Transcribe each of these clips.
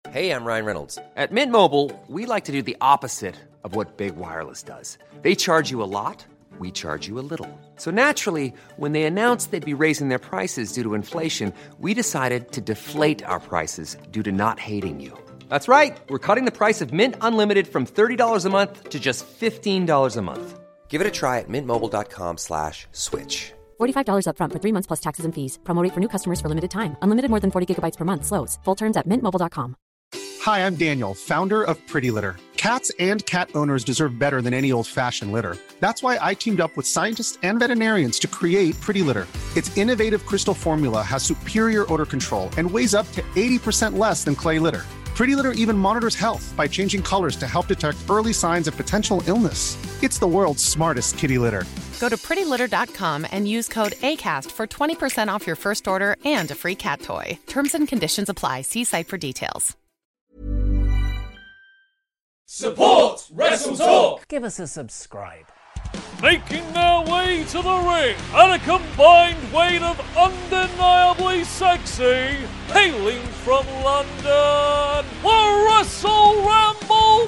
Hey, I'm Ryan Reynolds. At Mint Mobile, we like to do the opposite of what Big Wireless does. They charge you a lot, we charge you a little. So naturally, when they announced they'd be raising their prices due to inflation, we decided to deflate our prices due to not hating you. That's right. We're cutting the price of Mint Unlimited from $30 a month to just $15 a month. Give it a try at mintmobile.com/switch. $45 up front for 3 months plus taxes and fees. Promo rate for new customers for limited time. Unlimited more than 40 gigabytes per month. Slows full terms at mintmobile.com. Hi, I'm Daniel, founder of Pretty Litter. Cats and cat owners deserve better than any old-fashioned litter. That's why I teamed up with scientists and veterinarians to create Pretty Litter. Its innovative crystal formula has superior odor control and weighs up to 80% less than clay litter. Pretty Litter even monitors health by changing colors to help detect early signs of potential illness. It's the world's smartest kitty litter. Go to prettylitter.com and use code ACAST for 20% off your first order and a free cat toy. Terms and conditions apply. See site for details. Support Wrestle Talk! Give us a subscribe. Making their way to the ring at a combined weight of undeniably sexy, hailing from London, the Wrestle Ramble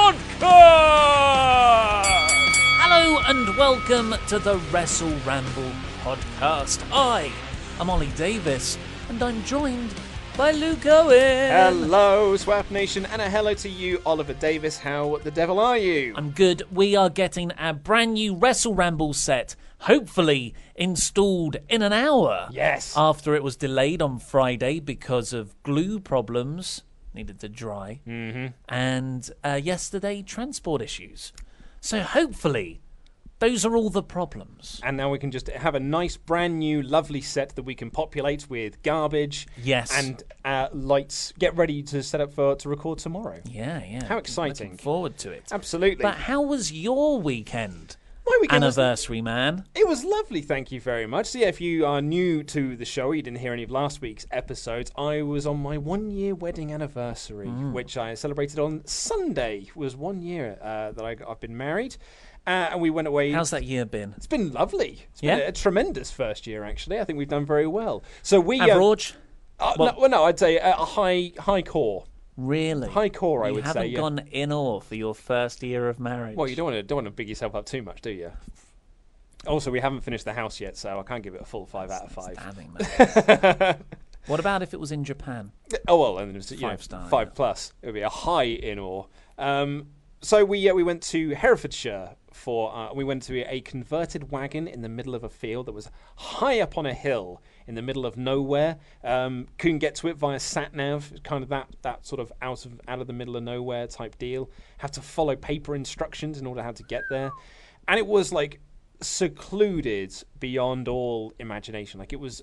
Podcast! Hello and welcome to the Wrestle Ramble Podcast. I am Ollie Davis and I'm joined by Luke Owen. Hello, Swap Nation, and a hello to you, Oliver Davis. How the devil are you? I'm good. We are getting our brand new Wrestle Ramble set, hopefully installed in an hour. Yes. After it was delayed on Friday because of glue problems, needed to dry, and yesterday transport issues. So hopefully those are all the problems. And now we can just have a nice, brand new, lovely set that we can populate with garbage. Yes. And lights. Get ready to set up to record tomorrow. Yeah. How exciting. Looking forward to it. Absolutely. But how was your weekend? My weekend Anniversary, man. It was lovely, thank you very much. So yeah, if you are new to the show, you didn't hear any of last week's episodes, I was on my 1-year wedding anniversary, which I celebrated on Sunday. It was 1 year that I've been married. And we went away. How's that year been? It's been lovely. It's Yeah? been a tremendous first year, actually. I think we've done very well. So we Average? no, I'd say a high core. Really? High core, I you would say. haven't Yeah. gone in or for your first year of marriage. Well, you don't want to big yourself up too much, do you? Also, we haven't finished the house yet, so I can't give it a full 5 out of 5. Damning that. What about if it was in Japan? Oh well, and it was 5-star, 5 yeah. plus. It would be a high in awe. So we went to Herefordshire for we went to a converted wagon in the middle of a field that was high up on a hill in the middle of nowhere. Couldn't get to it via sat nav. Kind of that sort of out of the middle of nowhere type deal. Have to follow paper instructions in order how to get there, and it was like secluded beyond all imagination. Like it was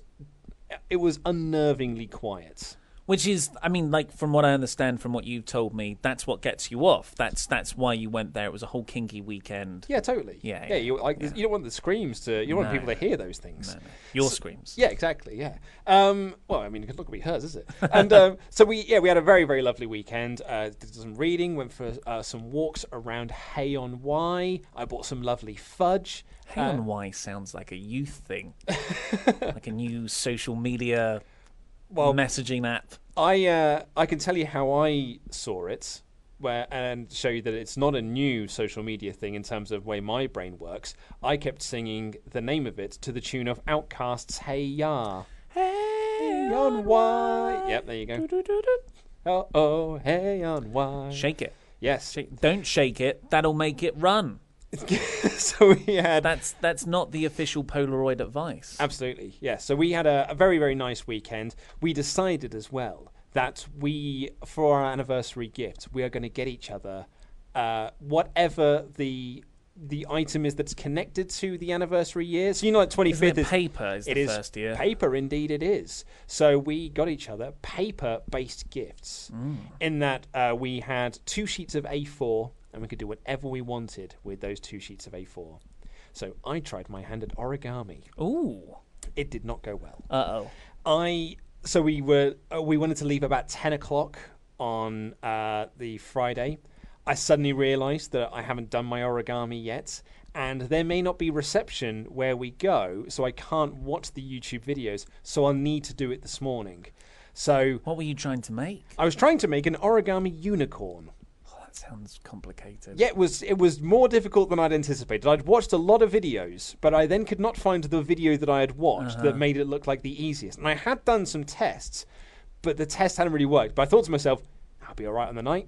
unnervingly quiet. Which is, I mean, like from what I understand from what you've told me, that's what gets you off. That's why you went there. It was a whole kinky weekend. Yeah, totally. Yeah. You don't want the screams to. You don't want people to hear those things. No. Your screams. Yeah, exactly. Yeah. Well, I mean, it's not going to be hers, is it? And so we had a very, very lovely weekend. Did some reading. Went for some walks around Hay on Wye. I bought some lovely fudge. Hay on Wye sounds like a youth thing, like a new social media. Messaging app. I can tell you how I saw it, and show you that it's not a new social media thing in terms of the way my brain works. I kept singing the name of it to the tune of Outkast's "Hey Ya." Hey on Wye. Yep, there you go. Oh, hey on Wye. Shake it. Yes. Don't shake it. That'll make it run. So we had that's not the official Polaroid advice. Absolutely, yes. So we had a very, very nice weekend. We decided as well that for our anniversary gift, we are going to get each other whatever the item is that's connected to the anniversary year. So like 25th is paper. Is the first year paper? Indeed, it is. So we got each other paper-based gifts. In that we had 2 sheets of A4. And we could do whatever we wanted with those 2 sheets of A4. So I tried my hand at origami. Ooh. It did not go well. Uh-oh. So we wanted to leave about 10 o'clock on the Friday. I suddenly realised that I haven't done my origami yet, and there may not be reception where we go, so I can't watch the YouTube videos, so I'll need to do it this morning. So What were you trying to make? I was trying to make an origami unicorn. Oh, that sounds complicated. Yeah, it was more difficult than I'd anticipated. I'd watched a lot of videos, but I then could not find the video that I had watched that made it look like the easiest. And I had done some tests, but the test hadn't really worked. But I thought to myself, I'll be all right on the night.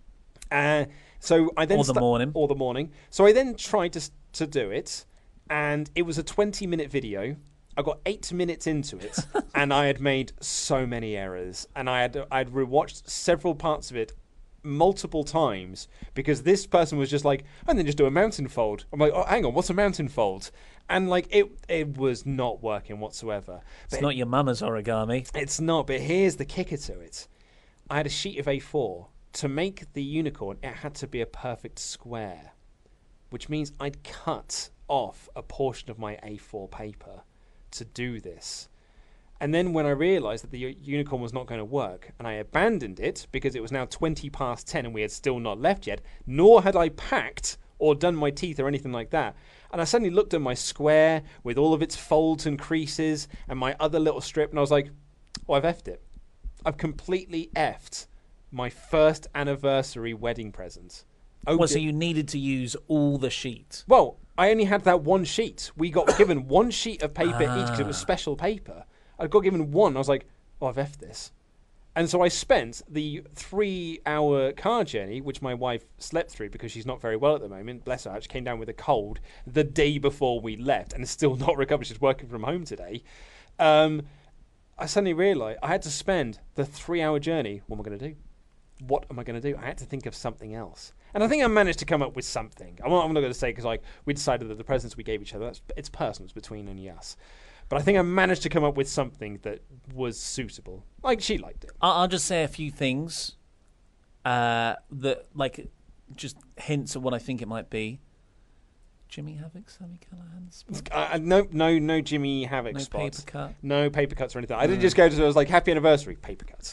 So I then Or the morning. So I then tried to do it, and it was a 20-minute video. I got 8 minutes into it, and I had made so many errors, and I'd rewatched several parts of it multiple times because this person was just like, and then just do a mountain fold. I'm like, oh, hang on, what's a mountain fold? And like it was not working whatsoever. It's not your mama's origami. It's not, but here's the kicker to it. I had a sheet of A4. To make the unicorn, it had to be a perfect square, which means I'd cut off a portion of my A4 paper to do this. And then when I realised that the unicorn was not going to work, and I abandoned it because it was now 20 past 10 and we had still not left yet, nor had I packed or done my teeth or anything like that. And I suddenly looked at my square with all of its folds and creases and my other little strip, and I was like, oh, I've effed it. I've completely effed my first anniversary wedding present. Well, so you needed to use all the sheet. Well, I only had that one sheet. We got given one sheet of paper each because it was special paper. I got given one. I was like, oh, I've effed this. And so I spent the 3-hour car journey, which my wife slept through because she's not very well at the moment. Bless her. She came down with a cold the day before we left and is still not recovered. She's working from home today. I suddenly realised I had to spend the 3-hour journey. What am I going to do? What am I going to do? I had to think of something else. And I think I managed to come up with something. I'm not going to say because we decided that the presents we gave each other, it's personal, it's between only us. But I think I managed to come up with something that was suitable. Like, she liked it. I'll just say a few things that, like, just hints of what I think it might be. Jimmy Havoc, Sammy Callahan's spot? No Jimmy Havoc No spots. paper cut? No paper cuts or anything. I didn't just go to, I was like, happy anniversary, paper cuts.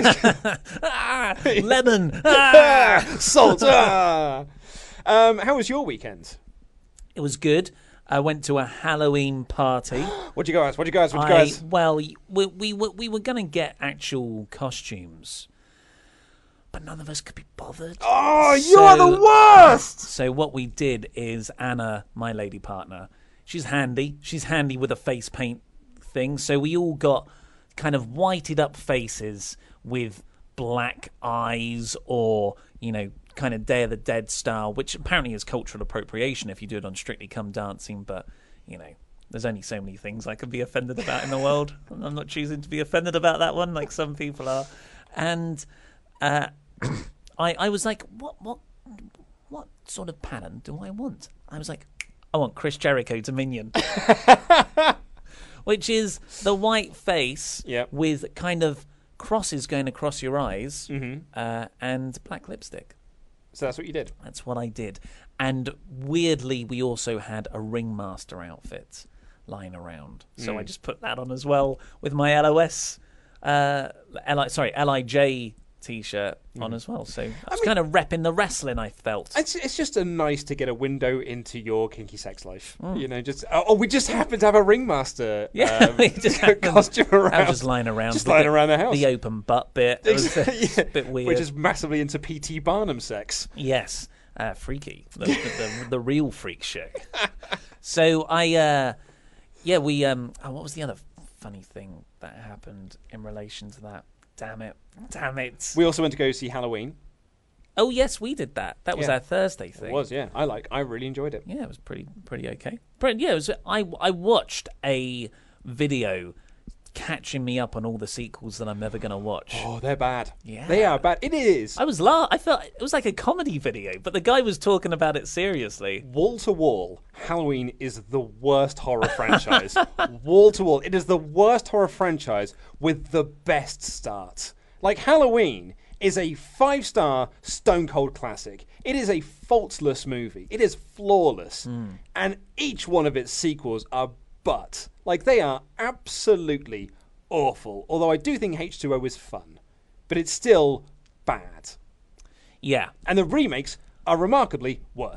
Lemon! Salt! How was your weekend? It was good. I went to a Halloween party. What'd you guys? Well, we were going to get actual costumes, but none of us could be bothered. Oh, you're the worst! So what we did is Anna, my lady partner, she's handy. She's handy with a face paint thing. So we all got kind of whited up faces with black eyes or, you know, kind of Day of the Dead style, which apparently is cultural appropriation if you do it on Strictly Come Dancing, but, you know, there's only so many things I can be offended about in the world. I'm not choosing to be offended about that one like some people are. And I was like, what sort of pattern do I want? I was like, I want Chris Jericho Dominion. Which is the white face with kind of crosses going across your eyes and black lipstick. So that's what you did? That's what I did. And weirdly, we also had a ringmaster outfit lying around. So I just put that on as well with my LIJ T-shirt on as well. So I was kind of repping the wrestling, I felt. It's just nice to get a window into your kinky sex life. You know, just we just happened to have a ringmaster costume around. I was just lying around. Around the house. The open butt bit. It was a bit weird. We're just massively into P.T. Barnum sex. Yes. Freaky. The real freak chick. So we what was the other funny thing that happened in relation to that? Damn it. We also went to go see Halloween. Oh, yes, we did that. That was our Thursday thing. It was, yeah. I really enjoyed it. Yeah, it was pretty okay. But yeah, I watched a video catching me up on all the sequels that I'm never going to watch. Oh, they're bad. Yeah. They are bad. It is. I felt it was like a comedy video, but the guy was talking about it seriously. Wall to wall, Halloween is the worst horror franchise. Wall to wall. It is the worst horror franchise with the best start. Like, Halloween is a 5-star stone cold classic. It is a faultless movie. It is flawless. And each one of its sequels are butt. Like, they are absolutely awful. Although I do think H2O is fun. But it's still bad. Yeah. And the remakes are remarkably worse.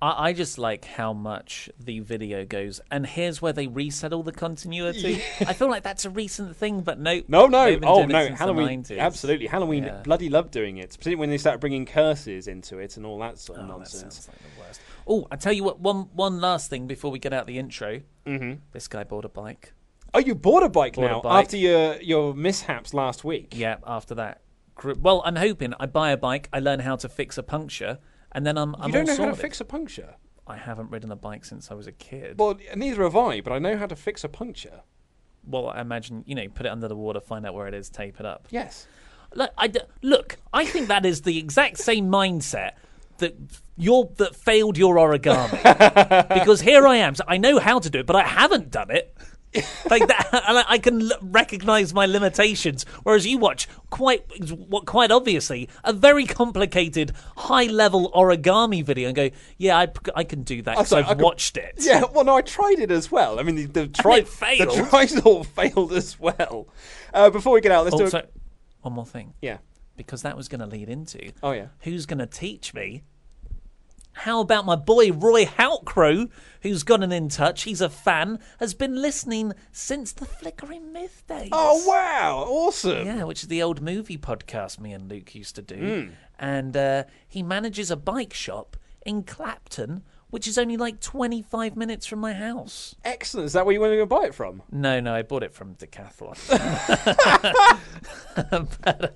I just like how much the video goes, and here's where they reset all the continuity. I feel like that's a recent thing, but no. No. they've been doing it since the Halloween, 90s. absolutely. Halloween bloody loved doing it, particularly when they started bringing curses into it and all that sort of That nonsense. sounds like the worst. Oh, I tell you what, one last thing before we get out the intro. Mm-hmm. This guy bought a bike. Oh, you bought a bike Bought a now bike. after your mishaps last week. Yeah, after that. Well, I'm hoping I buy a bike, I learn how to fix a puncture, and then I'm You don't know all how to sorted. fix a puncture? I haven't ridden a bike since I was a kid. Well, neither have I, but I know how to fix a puncture. Well, I imagine, put it under the water, find out where it is, tape it up. Yes. Look, I think that is the exact same mindset that failed your origami. Because here I am, so I know how to do it, but I haven't done it. Like that, and I can recognise my limitations. Whereas you watch quite obviously a very complicated, high-level origami video and go, "Yeah, I can do that because I've watched it." Yeah, well, no, I tried it as well. I mean, the it failed. The trisol failed as well. Before we get out, let's do it. One more thing. Yeah. Because that was going to lead into. Oh yeah. Who's going to teach me? How about my boy Roy Houtcrow, who's gotten in touch? He's a fan, has been listening since the Flickering Myth days. Oh, wow. Awesome. Yeah, which is the old movie podcast me and Luke used to do. And he manages a bike shop in Clapton, which is only like 25 minutes from my house. Excellent. Is that where you want to go buy it from? No, I bought it from Decathlon. But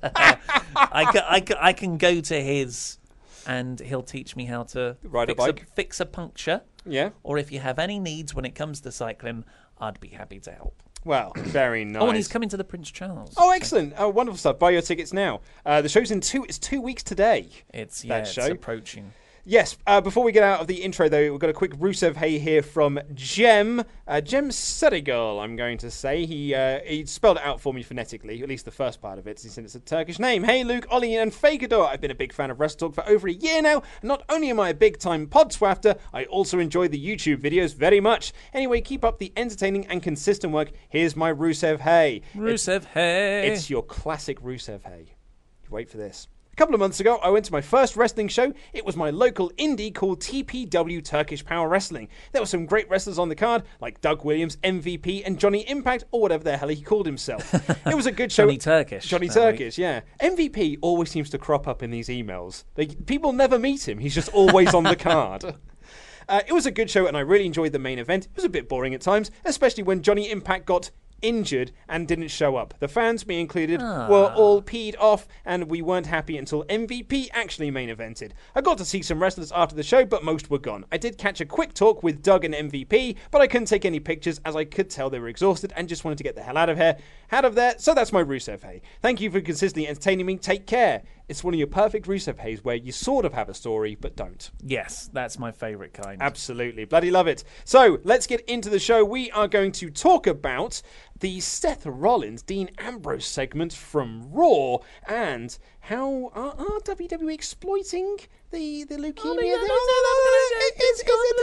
I can go to his... and he'll teach me how to ride a bike, fix a puncture. Yeah. Or if you have any needs when it comes to cycling, I'd be happy to help. Well, very nice. Oh, and he's coming to the Prince Charles. Oh, excellent. Oh, wonderful stuff. Buy your tickets now. The show's it's 2 weeks today. It's show. approaching. Yes, before we get out of the intro, though, we've got a quick Rusev Hey here from Jem. Jem Serigal, I'm going to say. He spelled it out for me phonetically, at least the first part of it. He said it's a Turkish name. Hey, Luke, Ollie, and Fagador. I've been a big fan of Wrestle Talk for over a year now. And not only am I a big-time pod swafter, I also enjoy the YouTube videos very much. Anyway, keep up the entertaining and consistent work. Here's my Rusev Hey. Rusev Hey. It's your classic Rusev Hey. Wait for this. A couple of months ago, I went to my first wrestling show. It was my local indie called TPW Turkish Power Wrestling. There were some great wrestlers on the card, like Doug Williams, MVP, and Johnny Impact, or whatever the hell he called himself. It was a good show. Johnny Turkish, yeah. MVP always seems to crop up in these emails. People never meet him. He's just always on the card. It was a good show, and I really enjoyed the main event. It was a bit boring at times, especially when Johnny Impact got injured and didn't show up. The fans, me included, were all peed off, and we weren't happy until MVP actually main evented. I got to see some wrestlers after the show, but most were gone. I did catch a quick talk with Doug and MVP, but I couldn't take any pictures as I could tell they were exhausted and just wanted to get the hell out of there. So that's my Rusev Hey. Thank you for consistently entertaining me. Take care. It's one of your perfect Rusev Heys where you sort of have a story, but don't. Yes, that's my favourite kind. Absolutely. Bloody love it. So, let's get into the show. We are going to talk about the Seth Rollins, Dean Ambrose segment from Raw, and how are WWE exploiting the leukemia? It's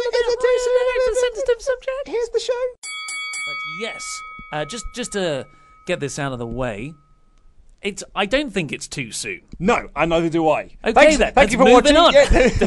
a sensitive subject. Here's the show. But yes, just to get this out of the way, I don't think it's too soon. No, and neither do I. Okay, Thank you for watching. On.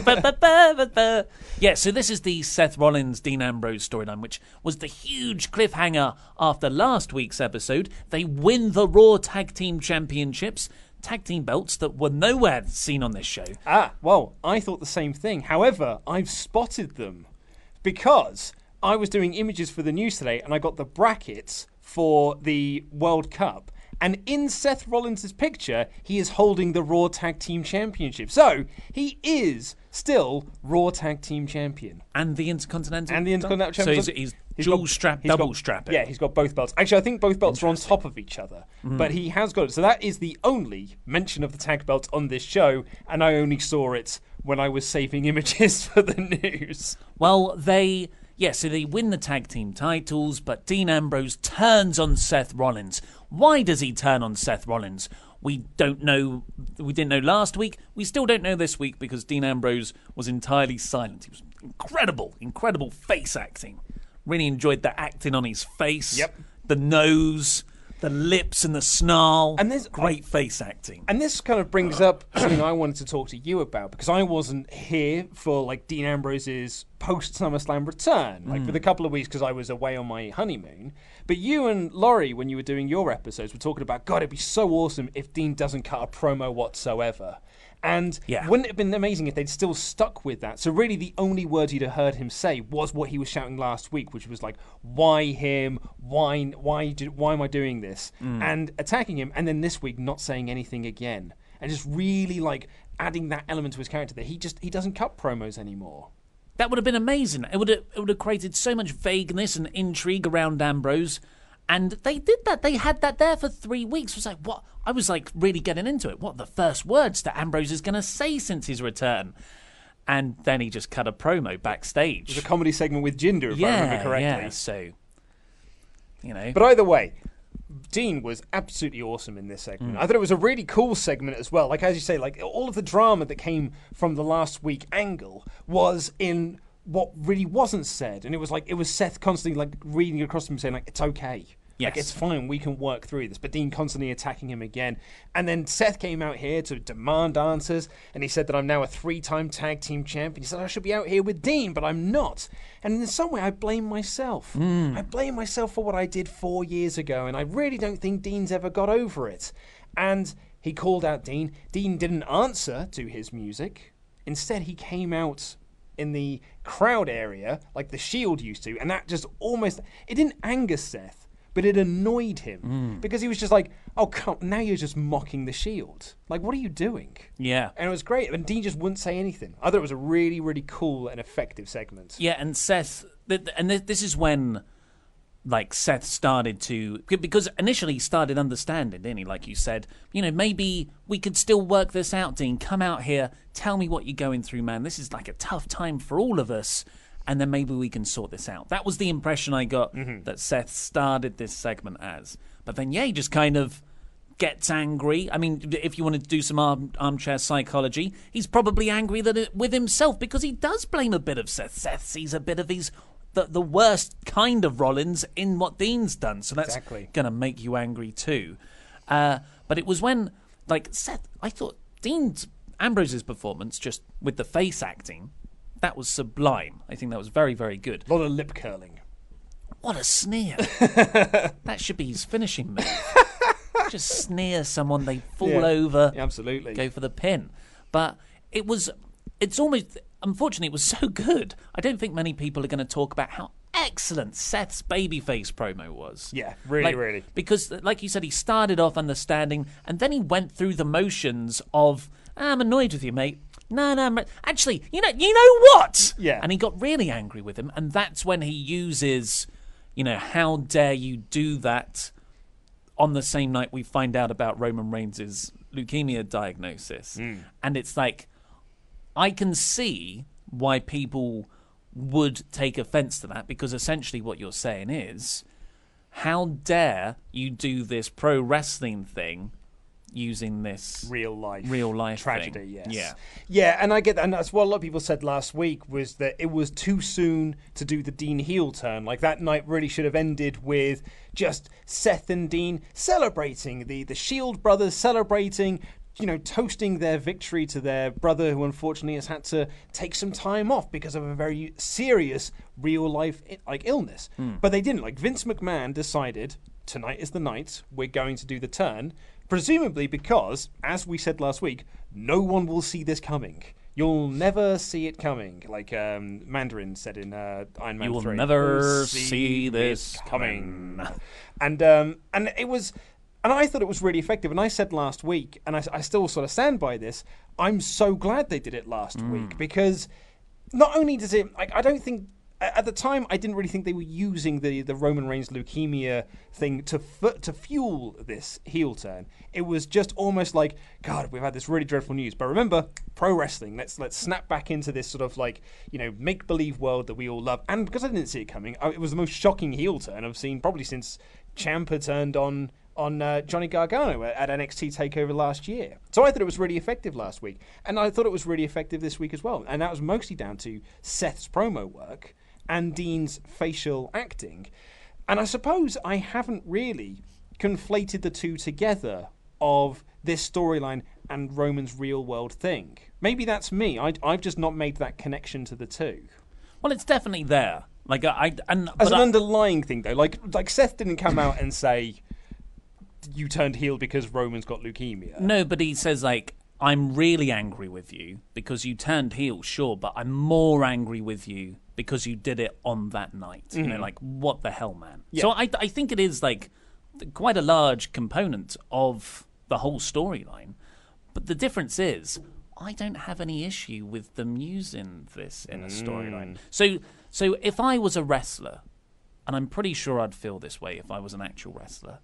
Yeah. Yeah, so this is the Seth Rollins, Dean Ambrose storyline, which was the huge cliffhanger after last week's episode. They win the Raw Tag Team Championships, tag team belts that were nowhere seen on this show. Well, I thought the same thing. However, I've spotted them because I was doing images for the news today and I got the brackets for the World Cup. And in Seth Rollins' picture, he is holding the Raw Tag Team Championship. So, he is still Raw Tag Team Champion. And the Intercontinental Champion. So he's dual strap, double strap. Yeah, he's got both belts. Actually, I think both belts are on top of each other. But he has got it. So that is the only mention of the tag belt on this show. And I only saw it when I was saving images for the news. Well, so they win the tag team titles, but Dean Ambrose turns on Seth Rollins. Why does he turn on Seth Rollins? We don't know. We didn't know last week. We still don't know this week because Dean Ambrose was entirely silent. He was incredible face acting. Really enjoyed the acting on his face. Yep. The nose, The lips and the snarl. And there's great face acting. And this kind of brings up something I wanted to talk to you about, because I wasn't here for like Dean Ambrose's post SummerSlam return, like for the couple of weeks because I was away on my honeymoon. But you and Laurie, when you were doing your episodes, were talking about, God, it'd be so awesome if Dean doesn't cut a promo whatsoever. And wouldn't it have been amazing if they'd still stuck with that? So really the only words you'd have heard him say was what he was shouting last week, which was like, why him? Why am I doing this? And attacking him, and then this week not saying anything again. And just really like adding that element to his character that he doesn't cut promos anymore. That would have been amazing. It would have created so much vagueness and intrigue around Ambrose. And they did that. They had that there for 3 weeks. It was like, what? I was like really getting into it. What are the first words that Ambrose is going to say since his return? And then he just cut a promo backstage. It was a comedy segment with Jinder, if I remember correctly. Yeah, so, you know. But either way, Dean was absolutely awesome in this segment. I thought it was a really cool segment as well. Like, as you say, like all of the drama that came from the last week angle was in what really wasn't said. And it was Seth constantly like reading across him saying like, it's okay. Yes. Like, it's fine, we can work through this. But Dean constantly attacking him again. And then Seth came out here to demand answers, and he said that I'm now a 3-time tag team champion. He said I should be out here with Dean, but I'm not. And in some way, I blame myself. I blame myself for what I did 4 years ago, and I really don't think Dean's ever got over it. And he called out Dean. Dean didn't answer to his music. Instead, he came out in the crowd area, like the Shield used to, and that just almost... It didn't anger Seth, but it annoyed him because he was just like, oh, come, now you're just mocking the Shield. Like, what are you doing? Yeah. And it was great. And Dean just wouldn't say anything. I thought it was a really, really cool and effective segment. Yeah, and Seth... And this is when, like, Seth started to... Because initially he started understanding, didn't he? Like you said, you know, maybe we could still work this out, Dean. Come out here. Tell me what you're going through, man. This is like a tough time for all of us. And then maybe we can sort this out. That was the impression I got that Seth started this segment as. But then, he just kind of gets angry. I mean, if you want to do some armchair psychology, he's probably angry with himself because he does blame a bit of Seth. Seth sees a bit of the worst kind of Rollins in what Dean's done. So that's going to make you angry too. But it was when, like, Seth, I thought Ambrose's performance, just with the face acting, that was sublime. I think that was very, very good. A lot of lip curling. What a sneer. That should be his finishing move. Just sneer someone, they fall over. Yeah, absolutely. Go for the pin. But it's almost, unfortunately, it was so good. I don't think many people are going to talk about how excellent Seth's babyface promo was. Yeah, really, really. Because, like you said, he started off understanding, and then he went through the motions of, I'm annoyed with you, mate. No, actually, you know what? Yeah. And he got really angry with him, and that's when he uses, how dare you do that on the same night we find out about Roman Reigns' leukemia diagnosis. And it's like, I can see why people would take offense to that, because essentially what you're saying is, how dare you do this pro wrestling thing using this real life tragedy thing. Yeah, and I get that, and that's what a lot of people said last week, was that it was too soon to do the Dean heel turn. Like, that night really should have ended with just Seth and Dean celebrating, the Shield brothers celebrating, toasting their victory to their brother, who unfortunately has had to take some time off because of a very serious real life illness. But they didn't. Like, Vince McMahon decided, tonight is the night we're going to do the turn. Presumably because, as we said last week, no one will see this coming. You'll never see it coming, like Mandarin said in Iron Man 3. You will never see this coming. And it was, and I thought it was really effective. And I said last week, and I still sort of stand by this, I'm so glad they did it last week, because not only does it, I don't think, at the time, I didn't really think they were using the Roman Reigns leukemia thing to fuel this heel turn. It was just almost like, God, we've had this really dreadful news. But remember, pro wrestling. Let's snap back into this sort of make believe world that we all love. And because I didn't see it coming, it was the most shocking heel turn I've seen probably since Ciampa turned on Johnny Gargano at NXT TakeOver last year. So I thought it was really effective last week. And I thought it was really effective this week as well. And that was mostly down to Seth's promo work and Dean's facial acting. And I suppose I haven't really conflated the two together of this storyline and Roman's real world thing. Maybe that's me. I've just not made that connection to the two. Well, it's definitely there. Like as an underlying thing, though, like Seth didn't come out and say you turned heel because Roman's got leukemia. No, but he says like, I'm really angry with you because you turned heel, sure, but I'm more angry with you because you did it on that night. Mm-hmm. You know, like, what the hell, man? Yeah. So I think it is, like, quite a large component of the whole storyline. But the difference is, I don't have any issue with them using this in a storyline. So if I was a wrestler, and I'm pretty sure I'd feel this way if I was an actual wrestler,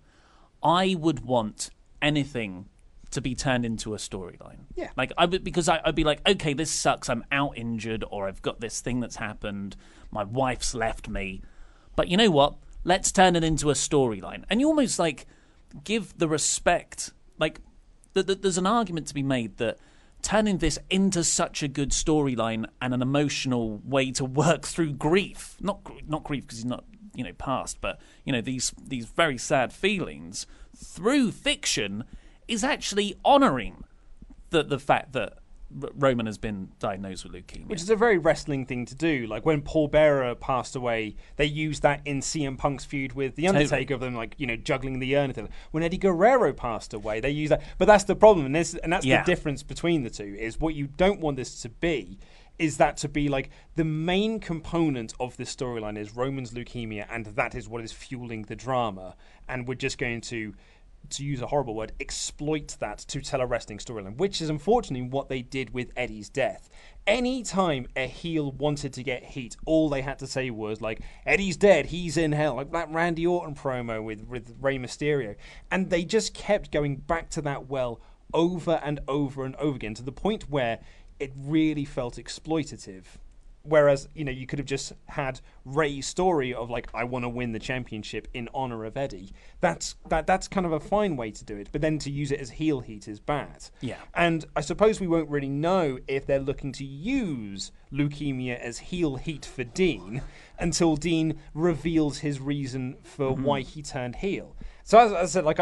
I would want anything to be turned into a storyline. Yeah. Like, because I'd be like, okay, this sucks, I'm out injured, or I've got this thing that's happened, my wife's left me. But you know what? Let's turn it into a storyline. And you almost, like, give the respect. Like, there's an argument to be made that turning this into such a good storyline and an emotional way to work through grief, not grief because he's not, you know, past, but, you know, these very sad feelings through fiction is actually honouring the fact that Roman has been diagnosed with leukemia. Which is a very wrestling thing to do. Like, when Paul Bearer passed away, they used that in CM Punk's feud with The Undertaker, of them, like, you know, juggling the urn. When Eddie Guerrero passed away, they used that. But that's the problem, and that's the difference between the two, is what you don't want this to be is that to be like the main component of this storyline is Roman's leukemia, and that is what is fueling the drama. And we're just going to use a horrible word, exploit that to tell a wrestling storyline, which is unfortunately what they did with Eddie's death. Any time a heel wanted to get heat, all they had to say was like, Eddie's dead, he's in hell, like that Randy Orton promo with Rey Mysterio. And they just kept going back to that well over and over and over again, to the point where it really felt exploitative. Whereas, you know, you could have just had Rey's story of like, I want to win the championship in honor of Eddie. That's kind of a fine way to do it. But then to use it as heel heat is bad. Yeah. And I suppose we won't really know if they're looking to use leukemia as heel heat for Dean until Dean reveals his reason for why he turned heel. So as I said, like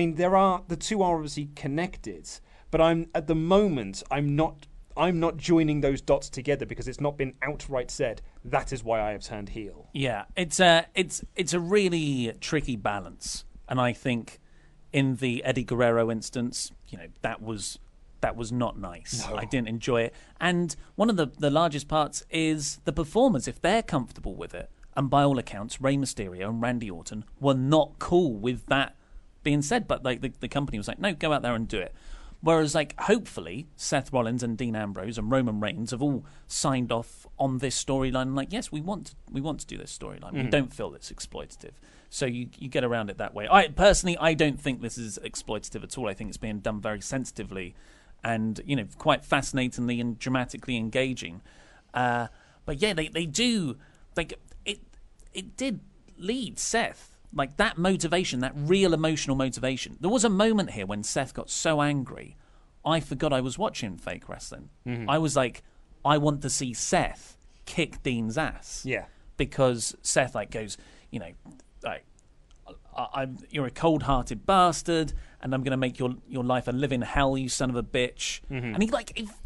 the two are obviously connected, but at the moment I'm not joining those dots together because it's not been outright said, that is why I have turned heel. Yeah, it's a really tricky balance. And I think in the Eddie Guerrero instance, you know, that was not nice. No. I didn't enjoy it. And one of the largest parts is the performers, if they're comfortable with it. And by all accounts, Rey Mysterio and Randy Orton were not cool with that being said. But like the company was like, no, go out there and do it. Whereas, like, hopefully, Seth Rollins and Dean Ambrose and Roman Reigns have all signed off on this storyline. Like, yes, we want to do this storyline. We don't feel it's exploitative. So you get around it that way. I don't think this is exploitative at all. I think it's being done very sensitively and, you know, quite fascinatingly and dramatically engaging. But yeah, they do, like, it did lead Seth. Like, that motivation, that real emotional motivation. There was a moment here when Seth got so angry, I forgot I was watching fake wrestling. I was like, I want to see Seth kick Dean's ass. Yeah. Because Seth, like, goes, you know, like, you're a cold-hearted bastard, and I'm going to make your life a living hell, you son of a bitch. And he, like, he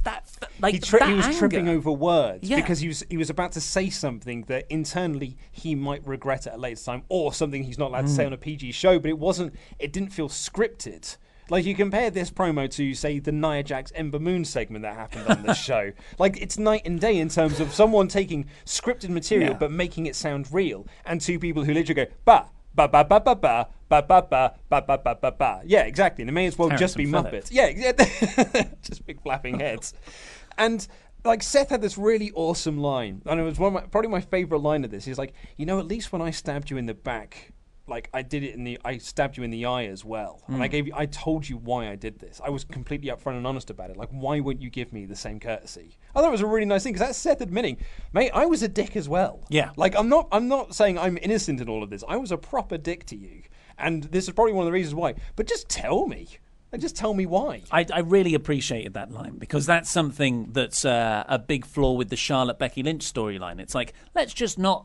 was tripping over words because he was about to say something that internally he might regret at a later time, or something he's not allowed to say on a PG show, but it didn't feel scripted. Like, you compare this promo to, say, the Nia Jax Ember Moon segment that happened on the show. Like, it's night and day in terms of someone taking scripted material but making it sound real, and two people who literally go, ba, ba, ba, ba, ba, ba, ba, ba, ba, ba, ba, ba, ba, ba. Yeah, exactly. And it may as well just be Muppets. Yeah, just big flapping heads. And, like, Seth had this really awesome line, and it was probably my favourite line of this. He's like, you know, at least when I stabbed you in the back, like, I stabbed you in the eye as well. And I told you why I did this. I was completely upfront and honest about it. Like, why wouldn't you give me the same courtesy? I thought it was a really nice thing, because that's Seth admitting, mate, I was a dick as well. Yeah. Like, I'm not saying I'm innocent in all of this. I was a proper dick to you. And this is probably one of the reasons why. But just tell me. Like, just tell me why. I really appreciated that line, because that's something that's a big flaw with the Charlotte Becky Lynch storyline. It's like, let's just not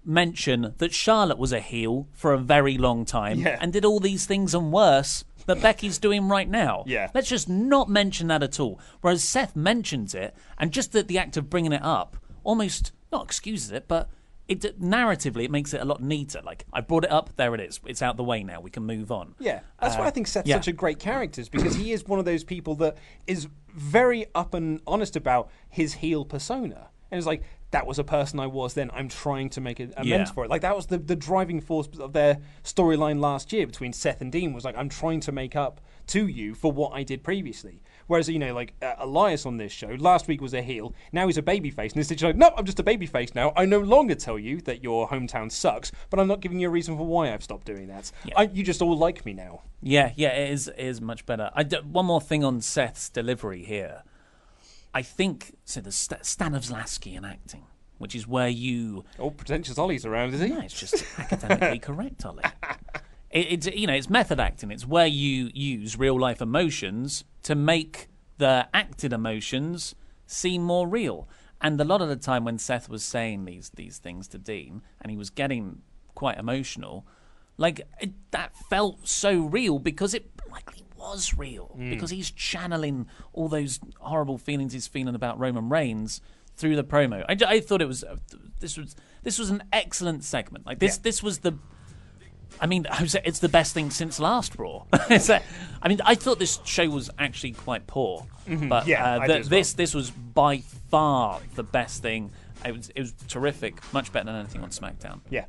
mention that Charlotte was a heel for a very long time and did all these things and worse that Becky's doing right now. Yeah. Let's just not mention that at all. Whereas Seth mentions it, and just the act of bringing it up almost not excuses it, but narratively it makes it a lot neater. Like, I brought it up, there it is. It's out the way now. We can move on. Yeah, that's why I think Seth's such a great character, is because he is one of those people that is very up and honest about his heel persona. And it's like, that was a person I was then. I'm trying to make amends for it. Like, that was the driving force of their storyline last year between Seth and Dean, was like, I'm trying to make up to you for what I did previously. Whereas, Elias on this show, last week was a heel, now he's a babyface. And this is like, no, I'm just a babyface now. I no longer tell you that your hometown sucks, but I'm not giving you a reason for why I've stopped doing that. Yeah. You just all like me now. Yeah, it is much better. One more thing on Seth's delivery here. I think, so the Stanislavski acting, which is where you... Oh, pretentious Ollie's around, is he? No, it's just academically correct, Ollie. It's method acting. It's where you use real-life emotions to make the acted emotions seem more real. And a lot of the time when Seth was saying these things to Dean, and he was getting quite emotional, that felt so real because it likely was real. Because he's channeling all those horrible feelings he's feeling about Roman Reigns through the promo. I thought this was an excellent segment. This was the... I mean, it's the best thing since last Raw. I thought this show was actually quite poor, but this was by far the best thing. It was terrific, much better than anything on SmackDown. Yeah.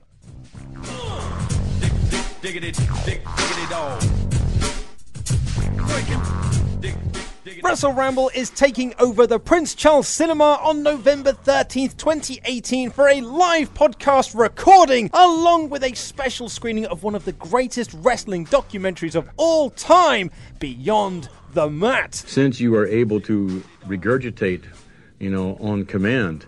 Wrestle Ramble is taking over the Prince Charles Cinema on November 13th, 2018 for a live podcast recording, along with a special screening of one of the greatest wrestling documentaries of all time, Beyond the Mat. Since you are able to regurgitate, on command,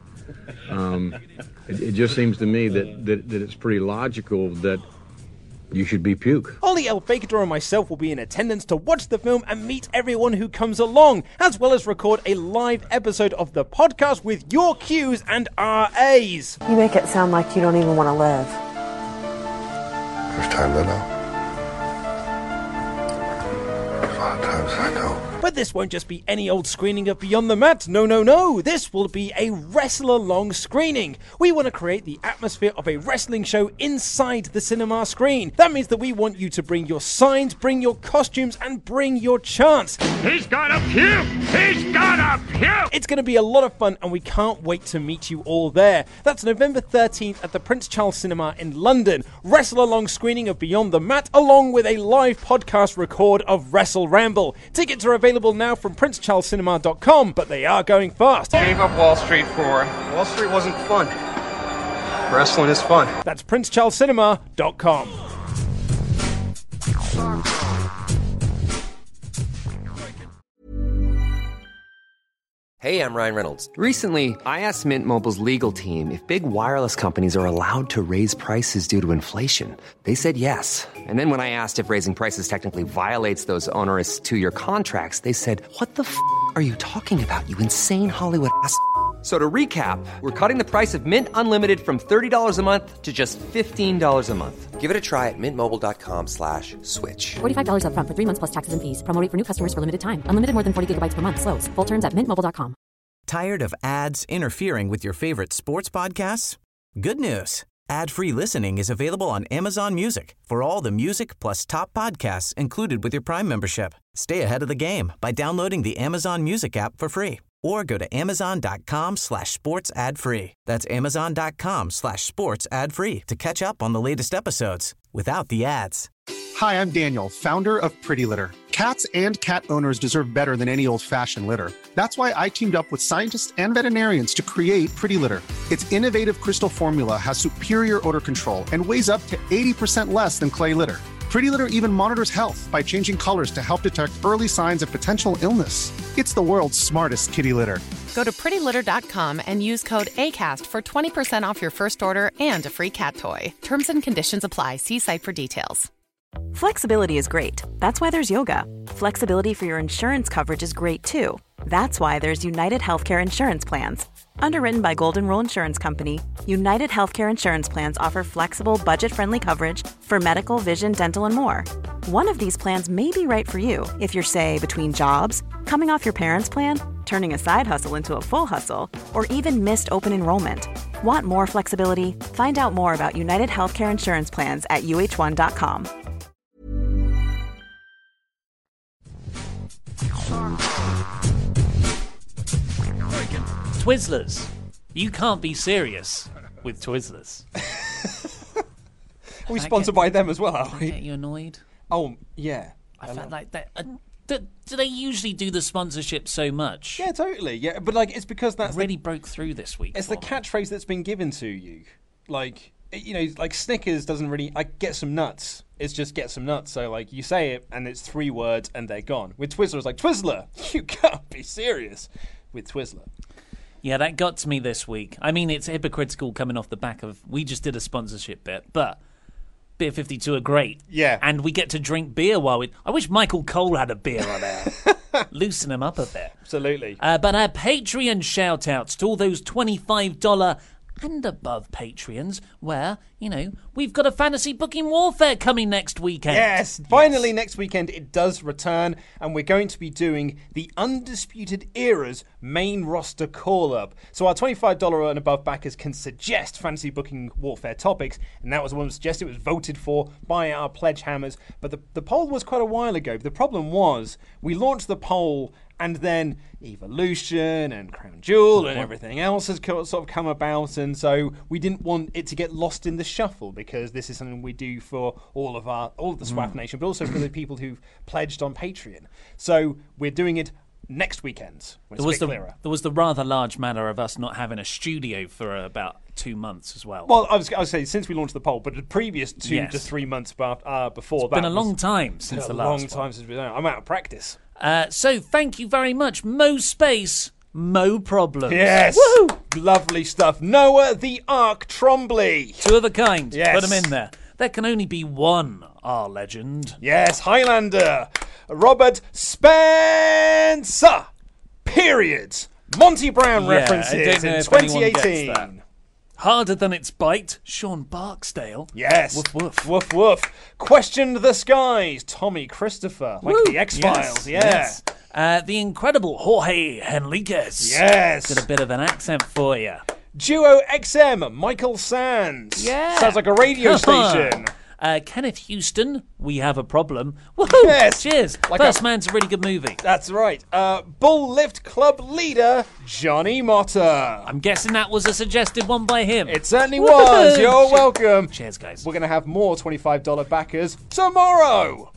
it just seems to me that it's pretty logical that you should be puke. Ollie El Fakador and myself will be in attendance to watch the film and meet everyone who comes along, as well as record a live episode of the podcast with your Qs and RAs. You make it sound like you don't even want to live. First time I know. A lot of times I know. But this won't just be any old screening of Beyond the Mat. No. This will be a wrestler-long screening. We want to create the atmosphere of a wrestling show inside the cinema screen. That means that we want you to bring your signs, bring your costumes, and bring your chants. He's got a puke! He's got a puke! It's going to be a lot of fun, and we can't wait to meet you all there. That's November 13th at the Prince Charles Cinema in London. Wrestler-long screening of Beyond the Mat, along with a live podcast record of Wrestle Ramble. Tickets are available now from princecharlescinema.com, but they are going fast. Gave up Wall Street for Wall Street wasn't fun. Wrestling is fun. That's princecharlescinema.com. Hey, I'm Ryan Reynolds. Recently, I asked Mint Mobile's legal team if big wireless companies are allowed to raise prices due to inflation. They said yes. And then when I asked if raising prices technically violates those onerous 2-year contracts, they said, "What the f*** are you talking about, you insane Hollywood ass?" So to recap, we're cutting the price of Mint Unlimited from $30 a month to just $15 a month. Give it a try at mintmobile.com/switch. $45 up front for 3 months plus taxes and fees. Promo rate for new customers for limited time. Unlimited more than 40 gigabytes per month. Slows full terms at mintmobile.com. Tired of ads interfering with your favorite sports podcasts? Good news. Ad-free listening is available on Amazon Music for all the music plus top podcasts included with your Prime membership. Stay ahead of the game by downloading the Amazon Music app for free or go to amazon.com/sports ad free. That's amazon.com/sports ad free to catch up on the latest episodes without the ads. Hi, I'm Daniel, founder of Pretty Litter. Cats and cat owners deserve better than any old-fashioned litter. That's why I teamed up with scientists and veterinarians to create Pretty Litter. Its innovative crystal formula has superior odor control and weighs up to 80% less than clay litter. Pretty Litter even monitors health by changing colors to help detect early signs of potential illness. It's the world's smartest kitty litter. Go to prettylitter.com and use code ACAST for 20% off your first order and a free cat toy. Terms and conditions apply. See site for details. Flexibility is great. That's why there's yoga. Flexibility for your insurance coverage is great too. That's why there's United Healthcare Insurance Plans. Underwritten by Golden Rule Insurance Company, United Healthcare Insurance Plans offer flexible, budget-friendly coverage for medical, vision, dental, and more. One of these plans may be right for you if you're, say, between jobs, coming off your parents' plan, turning a side hustle into a full hustle, or even missed open enrollment. Want more flexibility? Find out more about United Healthcare Insurance Plans at uh1.com. Twizzlers. You can't be serious with Twizzlers. Are we sponsored by them as well, are we? Get you annoyed? Oh, yeah. I felt like that. Do they usually do the sponsorship so much? Yeah, totally. Yeah, but like it's because that's really broke through this week. It's the catchphrase that's been given to you. Like, you know, like Snickers doesn't really like get some nuts. It's just get some nuts. So like you say it and it's 3 words and they're gone. With Twizzler, it's like Twizzler. You can't be serious with Twizzler. Yeah, that got to me this week. I mean, it's hypocritical coming off the back of we just did a sponsorship bit, but Beer 52 are great. Yeah. And we get to drink beer while we... I wish Michael Cole had a beer on there. Loosen him up a bit. Absolutely. But our Patreon shout-outs to all those $25 and above Patreons where, you know, we've got a Fantasy Booking Warfare coming next weekend. Yes, finally next weekend it does return and we're going to be doing the Undisputed Era's main roster call-up. So our $25 and above backers can suggest Fantasy Booking Warfare topics, and that was the one suggested. It was voted for by our pledge hammers, but the poll was quite a while ago. The problem was we launched the poll and then Evolution and Crown Jewel and everything else has sort of come about, and so we didn't want it to get lost in the shuffle because this is something we do for all of the SWAF Nation, but also for the people who've pledged on Patreon. So we're doing it next weekend when it's a bit clearer. There was the rather large matter of us not having a studio for about 2 months as well. Well, I was saying since we launched the poll, but the previous 2 to 3 months before it's been a long time since the last one. Long time since we've done it. I'm out of practice. So thank you very much. Mo Space, Mo Problems. Yes. Woo! Lovely stuff. Noah the Ark Trombley. 2 of a kind. Yes. Put them in there. There can only be one, our legend. Yes, Highlander. Robert Spencer. Period. Monty Brown references in 2018. Harder Than Its Bite, Sean Barksdale. Yes. Woof, woof. Woof, woof. Questioned the Skies, Tommy Christopher. Like Woo. the X-Files, yes. The incredible Jorge Henriquez. Yes. Got a bit of an accent for you. Duo XM, Michael Sands. Yeah. Sounds like a radio station. Kenneth Houston, We Have a Problem. Woohoo! Yes. Cheers. Like First Man's a really good movie. That's right. Bull Lift Club leader, Johnny Motter. I'm guessing that was a suggested one by him. It certainly was. You're welcome. Cheers, guys. We're going to have more $25 backers tomorrow.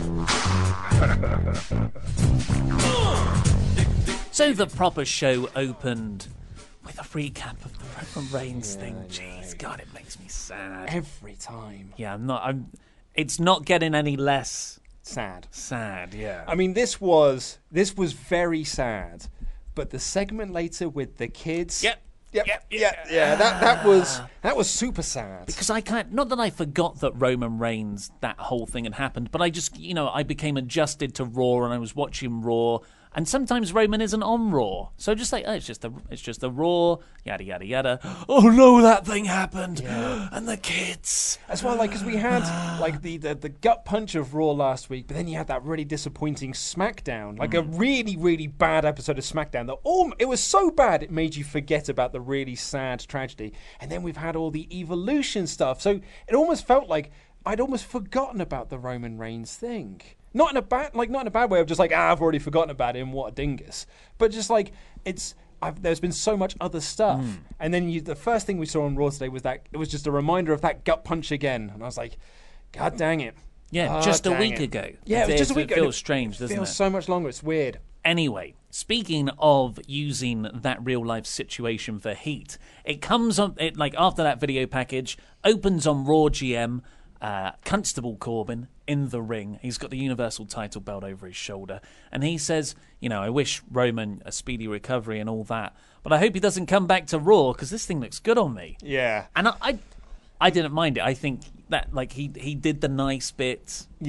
So the proper show opened with a recap of the Roman Reigns thing. Jeez, God, it makes me sad. Every time. Yeah, it's not getting any less sad. Sad, yeah. I mean, this was very sad, but the segment later with the kids. Yep. That was super sad. Because not that I forgot that Roman Reigns, that whole thing had happened, but I just, I became adjusted to Raw and I was watching Raw. And sometimes Roman isn't on Raw, so just like, it's just the Raw, yada yada yada. Oh no, that thing happened, and the kids. As well, like, because we had like the gut punch of Raw last week, but then you had that really disappointing SmackDown, like a really really bad episode of SmackDown. It was so bad it made you forget about the really sad tragedy. And then we've had all the Evolution stuff, so it almost felt like I'd almost forgotten about the Roman Reigns thing. Not in a bad way of just like, I've already forgotten about him, what a dingus. But just like, there's been so much other stuff. And then the first thing we saw on Raw today was that it was just a reminder of that gut punch again. And I was like, God dang it. Yeah, just a week ago. Yeah, it was just a week ago. It feels strange, doesn't it? It feels so much longer. It's weird. Anyway, speaking of using that real life situation for heat, it comes on, after that video package, opens on Raw GM, Constable Corbin in the ring. He's got the Universal title belt over his shoulder. And he says, I wish Roman a speedy recovery and all that, but I hope he doesn't come back to Raw because this thing looks good on me. Yeah. And I didn't mind it. I think that, he did the nice bits. Yeah.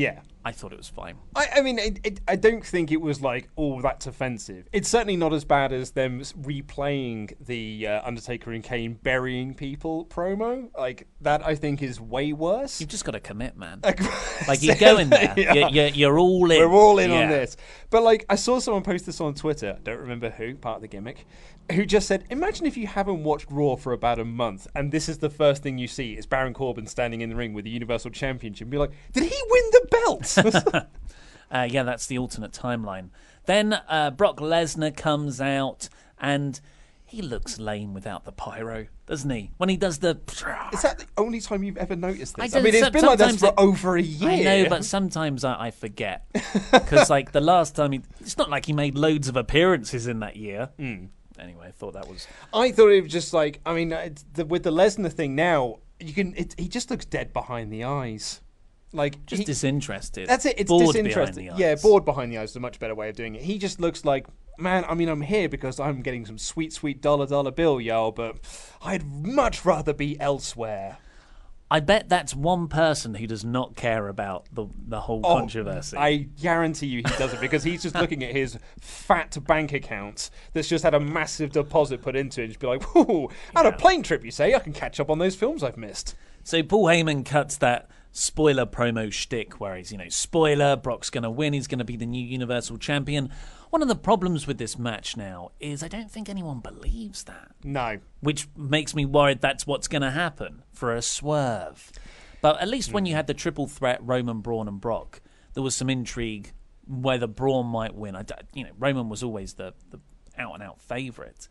I thought it was fine. I mean, I don't think it was like, oh, that's offensive. It's certainly not as bad as them replaying the Undertaker and Kane burying people promo. Like, that I think is way worse. You've just got to commit, man. Like, you go in there. Yeah. You're all in. We're all in on this. But, like, I saw someone post this on Twitter. I don't remember who, part of the gimmick, who just said, imagine if you haven't watched Raw for about a month and this is the first thing you see is Baron Corbin standing in the ring with the Universal Championship and be like, did he win the belt? Yeah, that's the alternate timeline. Then Brock Lesnar comes out and he looks lame without the pyro, doesn't he? When he does the... Is that the only time you've ever noticed this? I mean, it's been like this for over a year. I know, but sometimes I forget. Because, like, the last time it's not like he made loads of appearances in that year. Anyway, I thought that was... I thought it was just like... I mean, with the Lesnar thing now, he just looks dead behind the eyes. Like, just disinterested. That's it. It's bored disinterested. Behind the eyes. Yeah, bored behind the eyes is a much better way of doing it. He just looks like, man, I mean, I'm here because I'm getting some sweet, sweet dollar bill, yo, but I'd much rather be elsewhere. I bet that's one person who does not care about the whole controversy. I guarantee you he doesn't, because he's just looking at his fat bank account that's just had a massive deposit put into it and just be like, whoo, on a plane trip, you say? I can catch up on those films I've missed. So Paul Heyman cuts that spoiler promo shtick where he's, spoiler, Brock's going to win, he's going to be the new Universal Champion. One of the problems with this match now is I don't think anyone believes that. No. Which makes me worried that's what's going to happen for a swerve. But at least when you had the triple threat, Roman, Braun and Brock, there was some intrigue whether Braun might win. Roman was always the out-and-out favourite.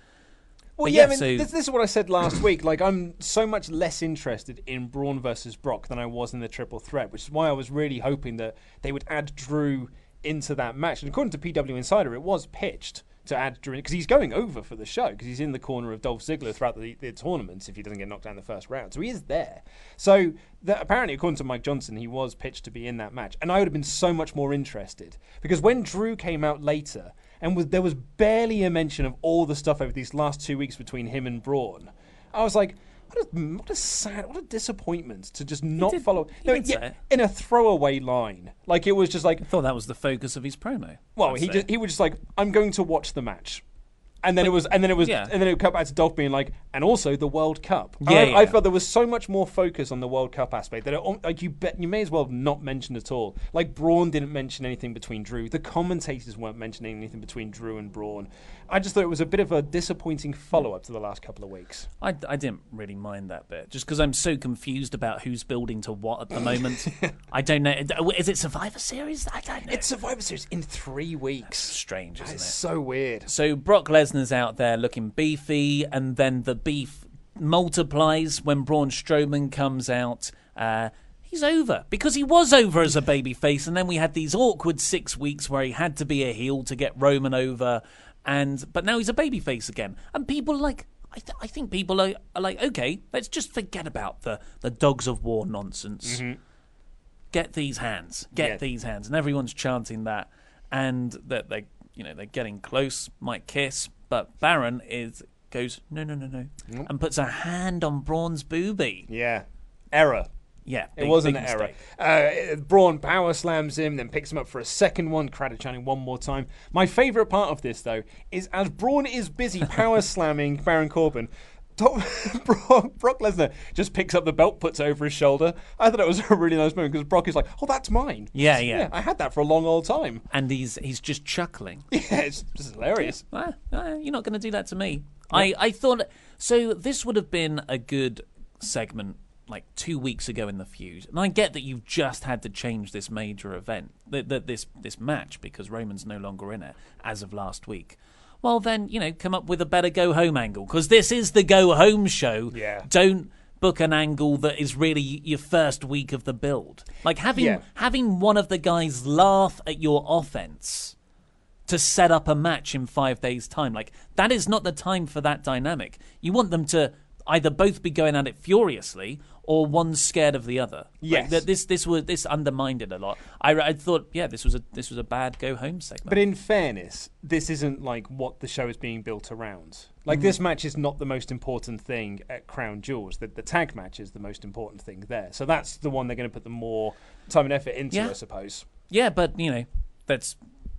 Well, yeah, I mean, this is what I said last week. Like, I'm so much less interested in Braun versus Brock than I was in the triple threat, which is why I was really hoping that they would add Drew into that match. And according to PW Insider, it was pitched to add Drew, because he's going over for the show, because he's in the corner of Dolph Ziggler throughout the tournaments if he doesn't get knocked down the first round. So he is there. So apparently, according to Mike Johnson, he was pitched to be in that match. And I would have been so much more interested, because when Drew came out later, and there was barely a mention of all the stuff over these last 2 weeks between him and Braun, I was like, what a disappointment to just not follow. No, in a throwaway line, like it was just like. I thought that was the focus of his promo. Well, he was just like, I'm going to watch the match, and then it would cut back to Dolph being like, and also the World Cup. I felt there was so much more focus on the World Cup aspect that you may as well not mention at all. Like Braun didn't mention anything between Drew. The commentators weren't mentioning anything between Drew and Braun. I just thought it was a bit of a disappointing follow-up to the last couple of weeks. I didn't really mind that bit, just because I'm so confused about who's building to what at the moment. I don't know. Is it Survivor Series? I don't know. It's Survivor Series in 3 weeks. That's strange, isn't it? It's so weird. So Brock Lesnar's out there looking beefy, and then the beef multiplies when Braun Strowman comes out. He's over, because he was over as a babyface, and then we had these awkward 6 weeks where he had to be a heel to get Roman over. But now he's a babyface again, and people like. I think people are like, okay, let's just forget about the Dogs of War nonsense. Mm-hmm. Get these hands, these hands, and everyone's chanting that, and that they're getting close, might kiss, but Baron goes no, and puts a hand on Braun's boobie. Yeah, error. Yeah, it was an error. Braun power slams him, then picks him up for a second one. Crowd chanting one more time. My favourite part of this, though, is as Braun is busy power slamming Baron Corbin, Brock Lesnar just picks up the belt, puts it over his shoulder. I thought it was a really nice moment because Brock is like, "Oh, that's mine." Yeah. I had that for a long old time, and he's just chuckling. Yeah, it's just hilarious. You're not going to do that to me. Yeah. I thought so. This would have been a good segment like 2 weeks ago in the feud, and I get that you've just had to change this major event, this match, because Roman's no longer in it as of last week. Well, then, come up with a better go-home angle, because this is the go-home show. Yeah. Don't book an angle that is really your first week of the build. Like having one of the guys laugh at your offense to set up a match in 5 days' time. Like, that is not the time for that dynamic. You want them to either both be going at it furiously or one's scared of the other. Yes. Like, this undermined it a lot. I thought, this was a bad go home segment. But in fairness, this isn't like what the show is being built around. Like this match is not the most important thing at Crown Jewels. The tag match is the most important thing there. So that's the one they're going to put the more time and effort into, I suppose. Yeah, but let's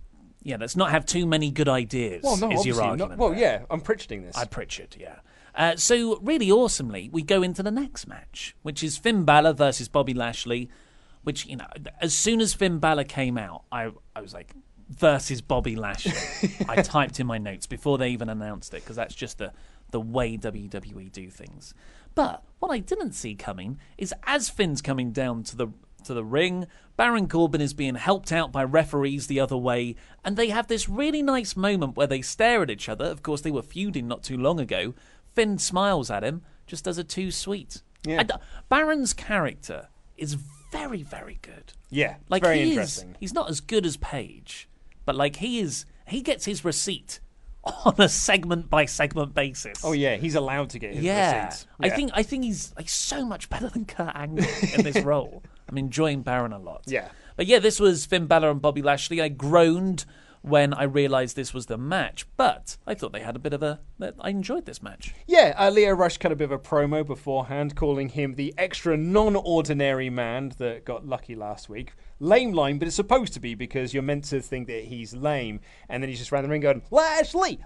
not have too many good ideas. Well, no, is your obviously argument? not. Well, there. yeah, I'm Pritcharding this. I Pritchard, yeah. So really awesomely, we go into the next match, which is Finn Balor versus Bobby Lashley, which, as soon as Finn Balor came out, I was like, versus Bobby Lashley. I typed in my notes before they even announced it, because that's just the way WWE do things. But what I didn't see coming is as Finn's coming down to the ring, Baron Corbin is being helped out by referees the other way, and they have this really nice moment where they stare at each other. Of course, they were feuding not too long ago. Finn smiles at him, just does a too sweet. Yeah. Baron's character is very, very good. Yeah, like very interesting. He's not as good as Paige, but like he gets his receipt on a segment by segment basis. Oh yeah, he's allowed to get his receipt. Yeah. I think he's like so much better than Kurt Angle in this role. I'm enjoying Baron a lot. Yeah. But yeah, this was Finn Balor and Bobby Lashley. I groaned when I realised this was the match, but I thought they had I enjoyed this match. Yeah, Leo Rush cut a bit of a promo beforehand, calling him the extra non-ordinary man that got lucky last week. Lame line, but it's supposed to be because you're meant to think that he's lame, and then he's just around the ring going, Lashley!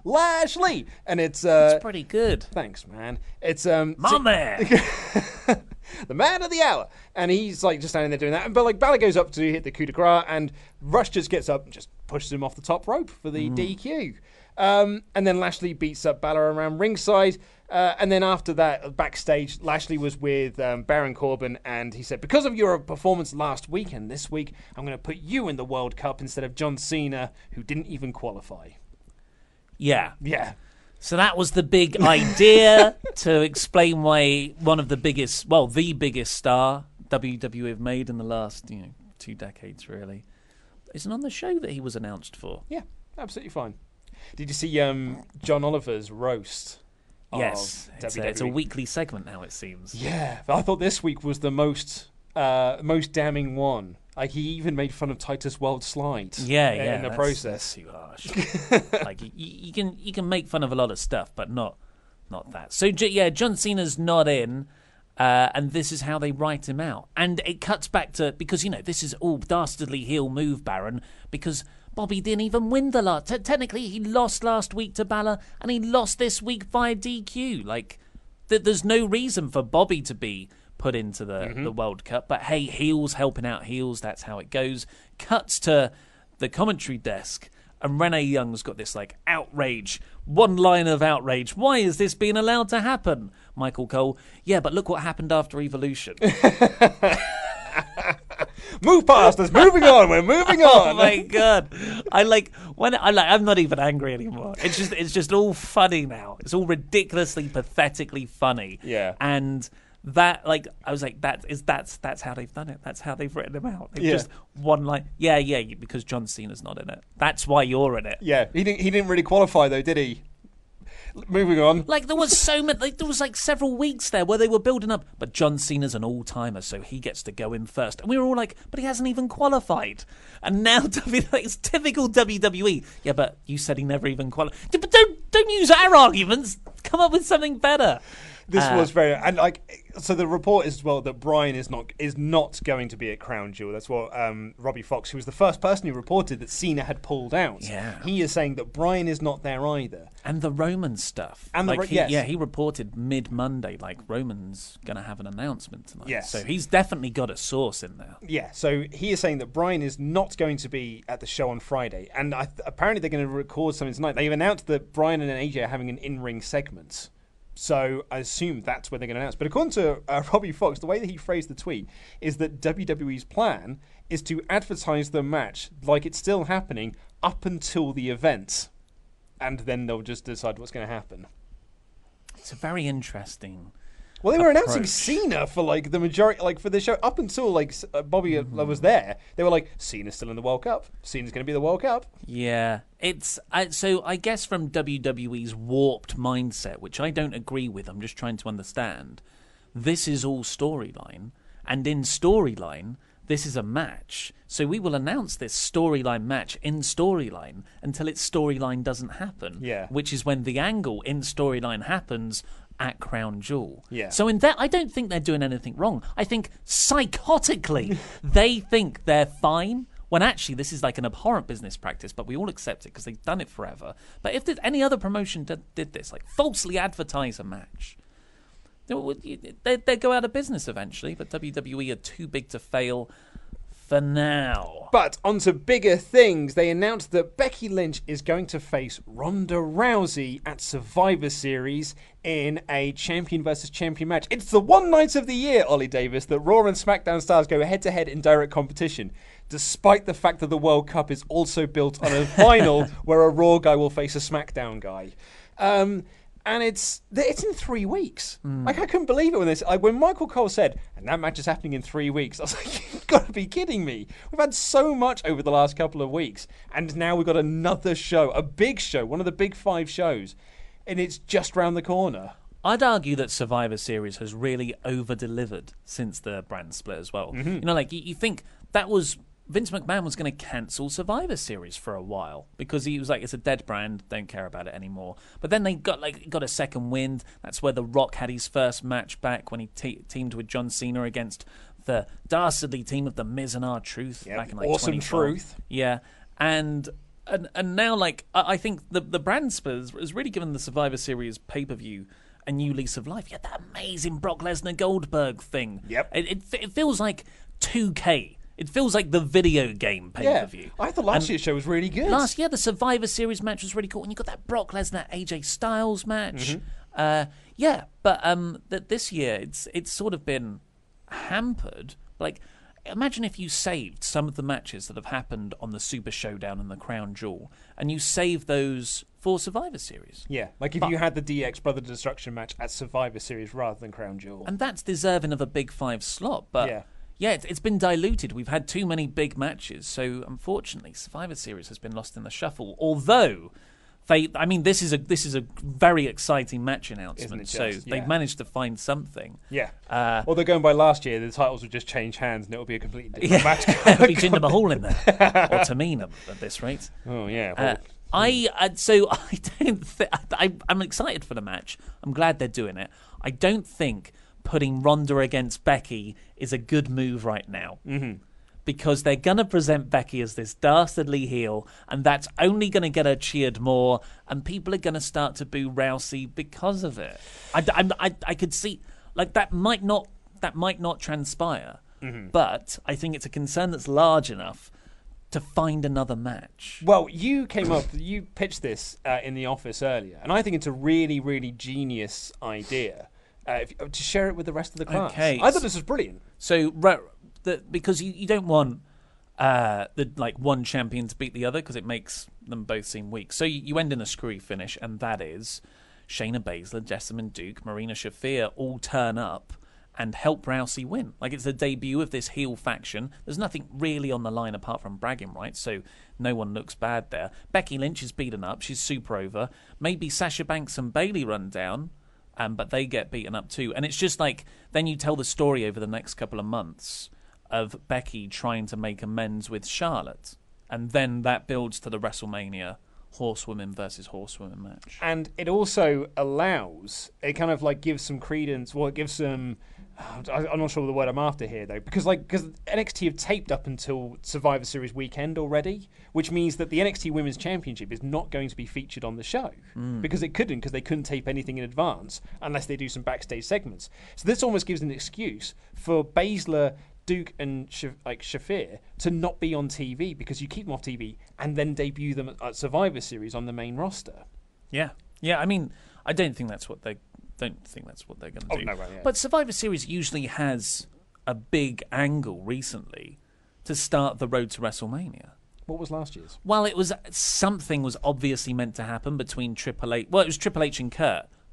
And it's pretty good. Thanks, man. It's my man. The man of the hour. And he's like just standing there doing that. But like Balor goes up to hit the coup de grace, and Rush just gets up and just pushes him off the top rope for the DQ. And then Lashley beats up Balor around ringside. And then after that, backstage, Lashley was with Baron Corbin, and he said, because of your performance last week and this week, I'm going to put you in the World Cup instead of John Cena, who didn't even qualify. Yeah. Yeah. So that was the big idea to explain why one of the biggest star WWE have made in the last 2 decades, really, isn't on the show that he was announced for. Yeah, absolutely fine. Did you see John Oliver's roast? Yes, it's a weekly segment now, it seems. Yeah, but I thought this week was the most damning one. Like, he even made fun of Titus World Slide. Yeah, in the process. That's too harsh. Like, you can make fun of a lot of stuff, but not that. So John Cena's not in, and this is how they write him out. And it cuts back to, because this is all dastardly heel move, Baron, because Bobby didn't even win the last. Technically, he lost last week to Balor, and he lost this week via DQ. Like, there's no reason for Bobby to be put into the World Cup. But hey, heels helping out heels, that's how it goes. Cuts to the commentary desk, and Renee Young's got this like outrage, one line of outrage. Why is this being allowed to happen? Michael Cole, yeah, but look what happened after Evolution. Move past us, moving on, we're moving on. Oh my god. I'm not even angry anymore. It's just all funny now. It's all ridiculously, pathetically funny. Yeah. And that, like, I was like, that's how they've done it. That's how they've written him out. They've just one line. Yeah, because John Cena's not in it. That's why you're in it. Yeah, he didn't really qualify though, did he? Moving on. Like, there was several weeks there where they were building up, but John Cena's an all-timer, so he gets to go in first. And we were all like, but he hasn't even qualified. And now it's typical WWE. Yeah, but you said he never even qualified. But don't use our arguments. Come up with something better. This was very, and like, so the report is as well that Bryan is not going to be at Crown Jewel. That's what Robbie Fox, who was the first person who reported that Cena had pulled out. Yeah, he is saying that Bryan is not there either. And the Roman stuff, and he reported mid-Monday like Roman's going to have an announcement tonight. Yes, so he's definitely got a source in there. Yeah, so he is saying that Bryan is not going to be at the show on Friday, and apparently they're going to record something tonight. They've announced that Bryan and AJ are having an in-ring segment. So I assume that's where they're going to announce. But according to Robbie Fox, the way that he phrased the tweet is that WWE's plan is to advertise the match like it's still happening up until the event. And then they'll just decide what's going to happen. It's a very interesting Well, they were announcing approach. Cena for like the majority, like for the show up until like Bobby was there. They were like, Cena's still in the World Cup. Cena's going to be the World Cup. Yeah, it's so I guess from WWE's warped mindset, which I don't agree with. I'm just trying to understand. This is all storyline, and in storyline, this is a match. So we will announce this storyline match in storyline until its storyline doesn't happen. Yeah. Which is when the angle in storyline happens at Crown Jewel. Yeah. So in that, I don't think they're doing anything wrong. I think psychotically they think they're fine, when actually this is like an abhorrent business practice, but we all accept it because they've done it forever. But if any other promotion did this, like falsely advertise a match, they'd go out of business eventually. But WWE are too big to fail for now. But on to bigger things. They announced that Becky Lynch is going to face Ronda Rousey at Survivor Series in a champion versus champion match. It's the one night of the year, Ollie Davis, that Raw and SmackDown stars go head-to-head in direct competition, despite the fact that the World Cup is also built on a final where a Raw guy will face a SmackDown guy. And it's in 3 weeks. Like, I couldn't believe it when Michael Cole said, and that match is happening in 3 weeks. I was like, you've got to be kidding me. We've had so much over the last couple of weeks, and now we've got another show, a big show, one of the big 5 shows, and it's just round the corner. I'd argue that Survivor Series has really over-delivered since the brand split as well. Mm-hmm. You know, like, you think that was... Vince McMahon was going to cancel Survivor Series for a while because he was like, it's a dead brand, don't care about it anymore. But then they got a second wind. That's where The Rock had his first match back when he teamed with John Cena against the dastardly team of The Miz and R-Truth back in like Awesome 2012. Truth. Yeah, and now like I think the brand split has really given the Survivor Series pay-per-view a new lease of life. You had that amazing Brock Lesnar Goldberg thing. Yep. It feels like 2K. It feels like the video game pay-per-view. Yeah, I thought last year's show was really good. Last year, the Survivor Series match was really cool. And you got that Brock Lesnar AJ Styles match. Mm-hmm. But this year, it's sort of been hampered. Like, imagine if you saved some of the matches that have happened on the Super Showdown and the Crown Jewel, and you save those for Survivor Series. Yeah, like if you had the DX Brother Destruction match at Survivor Series rather than Crown Jewel. And that's deserving of a Big 5 slot, but... Yeah, it's been diluted. We've had too many big matches, so unfortunately, Survivor Series has been lost in the shuffle. Although, this is a very exciting match announcement. So they've managed to find something. Yeah. Although going by last year, the titles would just change hands, and it would be a completely different match. It'll be Jinder Mahal in there, or Tamina at this rate. Oh yeah. I'm excited for the match. I'm glad they're doing it. I don't think putting Ronda against Becky is a good move right now. Mm-hmm. Because they're going to present Becky as this dastardly heel, and that's only going to get her cheered more, and people are going to start to boo Rousey because of it. I could see, like, that might not transpire, but I think it's a concern that's large enough to find another match. Well, you pitched this in the office earlier, and I think it's a really, really genius idea. To share it with the rest of the class. Okay. I thought this was brilliant. So, because you don't want one champion to beat the other because it makes them both seem weak. So you end in a screwy finish, and that is Shayna Baszler, Jessamine Duke, Marina Shafir all turn up and help Rousey win. Like, it's the debut of this heel faction. There's nothing really on the line apart from bragging rights, so no one looks bad there. Becky Lynch is beaten up. She's super over. Maybe Sasha Banks and Bayley run down. But they get beaten up too. And it's just like, then you tell the story over the next couple of months of Becky trying to make amends with Charlotte. And then that builds to the WrestleMania horsewomen versus horsewomen match. And it also allows, it kind of like gives some credence, well, it gives some, I'm not sure the word I'm after here though, because NXT have taped up until Survivor Series weekend already, which means that the NXT Women's Championship is not going to be featured on the show because they couldn't tape anything in advance unless they do some backstage segments. So this almost gives an excuse for Baszler, Duke and Shafir to not be on TV because you keep them off TV and then debut them at Survivor Series on the main roster. Yeah. I mean, I don't think that's what they're going to do. No, right, yeah. But Survivor Series usually has a big angle recently to start the road to WrestleMania. What was last year's? Well, something was obviously meant to happen between Triple H. Well, it was Triple H and Kurt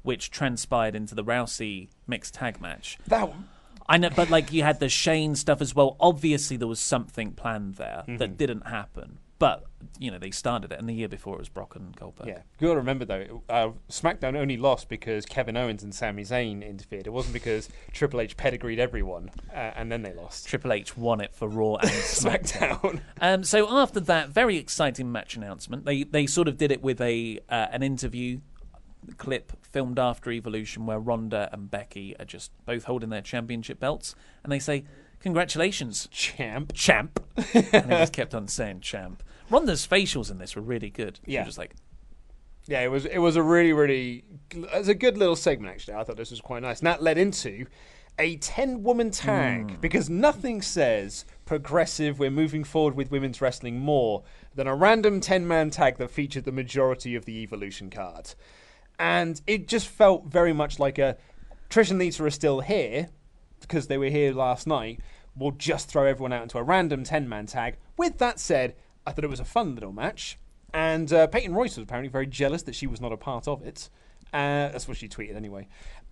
which transpired into the Rousey mixed tag match. That... I know, but like you had the Shane stuff as well. Obviously, there was something planned there that didn't happen. But, you know, they started it, and the year before it was Brock and Goldberg. Yeah. You got to remember, though, SmackDown only lost because Kevin Owens and Sami Zayn interfered. It wasn't because Triple H pedigreed everyone, and then they lost. Triple H won it for Raw and SmackDown. So after that very exciting match announcement, they sort of did it with an interview clip filmed after Evolution where Ronda and Becky are just both holding their championship belts, and they say, "Congratulations, champ." And they just kept on saying champ. Ronda's facials in this were really good. Yeah. Just like, yeah, it was a really it was a good little segment, actually. I thought this was quite nice. And that led into a 10-woman tag, because nothing says progressive, we're moving forward with women's wrestling more than a random 10-man tag that featured the majority of the Evolution card. And it just felt very much like a Trish and Lita are still here because they were here last night. We'll just throw everyone out into a random 10-man tag. With that said, I thought it was a fun little match. And Peyton Royce was apparently very jealous that she was not a part of it. That's what she tweeted anyway.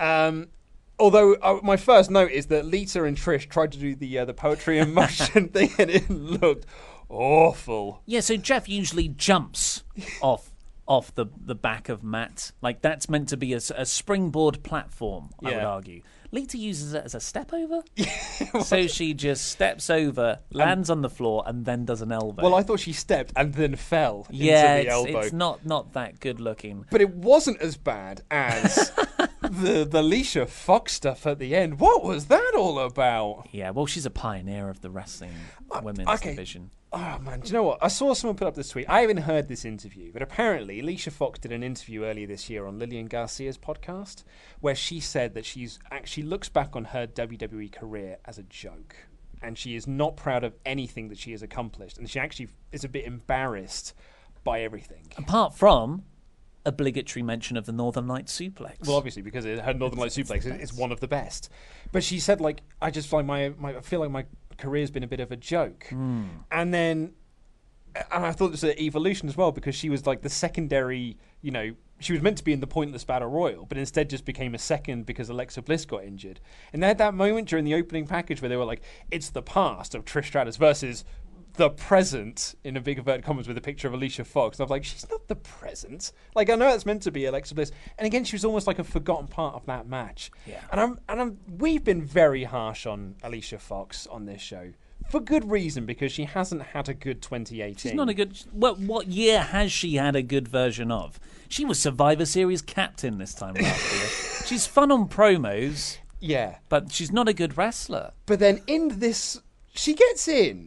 Although my first note is that Lita and Trish tried to do the poetry in motion thing, and it looked awful. Yeah, so Jeff usually jumps off the back of Matt. Like, that's meant to be a springboard platform, I would argue. Lita uses it as a step over. So she just steps over, lands on the floor, and then does an elbow. Well, I thought she stepped and then fell into the elbow. It's not that good looking. But it wasn't as bad as the Alicia Fox stuff at the end. What was that all about? Yeah, well, she's a pioneer of the wrestling women's division. Oh, man, do you know what? I saw someone put up this tweet. I haven't heard this interview, but apparently Alicia Fox did an interview earlier this year on Lillian Garcia's podcast where she said that she looks back on her WWE career as a joke, and she is not proud of anything that she has accomplished, and she actually is a bit embarrassed by everything. Apart from obligatory mention of the Northern Lights suplex. Well, obviously, because her Northern Lights suplex is one of the best. But she said, like, I just find I feel like my career's been a bit of a joke. And I thought this was Evolution as well, because she was like the secondary, you know, she was meant to be in the Pointless Battle Royal, but instead just became a second because Alexa Bliss got injured. And they had that moment during the opening package where they were like, it's the past of Trish Stratus versus the present, in a big inverted commas, with a picture of Alicia Fox. And I was like, she's not the present. Like, I know it's meant to be Alexa Bliss. And again, she was almost like a forgotten part of that match. Yeah. And we've been very harsh on Alicia Fox on this show. For good reason, because she hasn't had a good 2018. She's not a good... What year has she had a good version of? She was Survivor Series captain this time last year. She's fun on promos. Yeah. But she's not a good wrestler. But then in this... She gets in...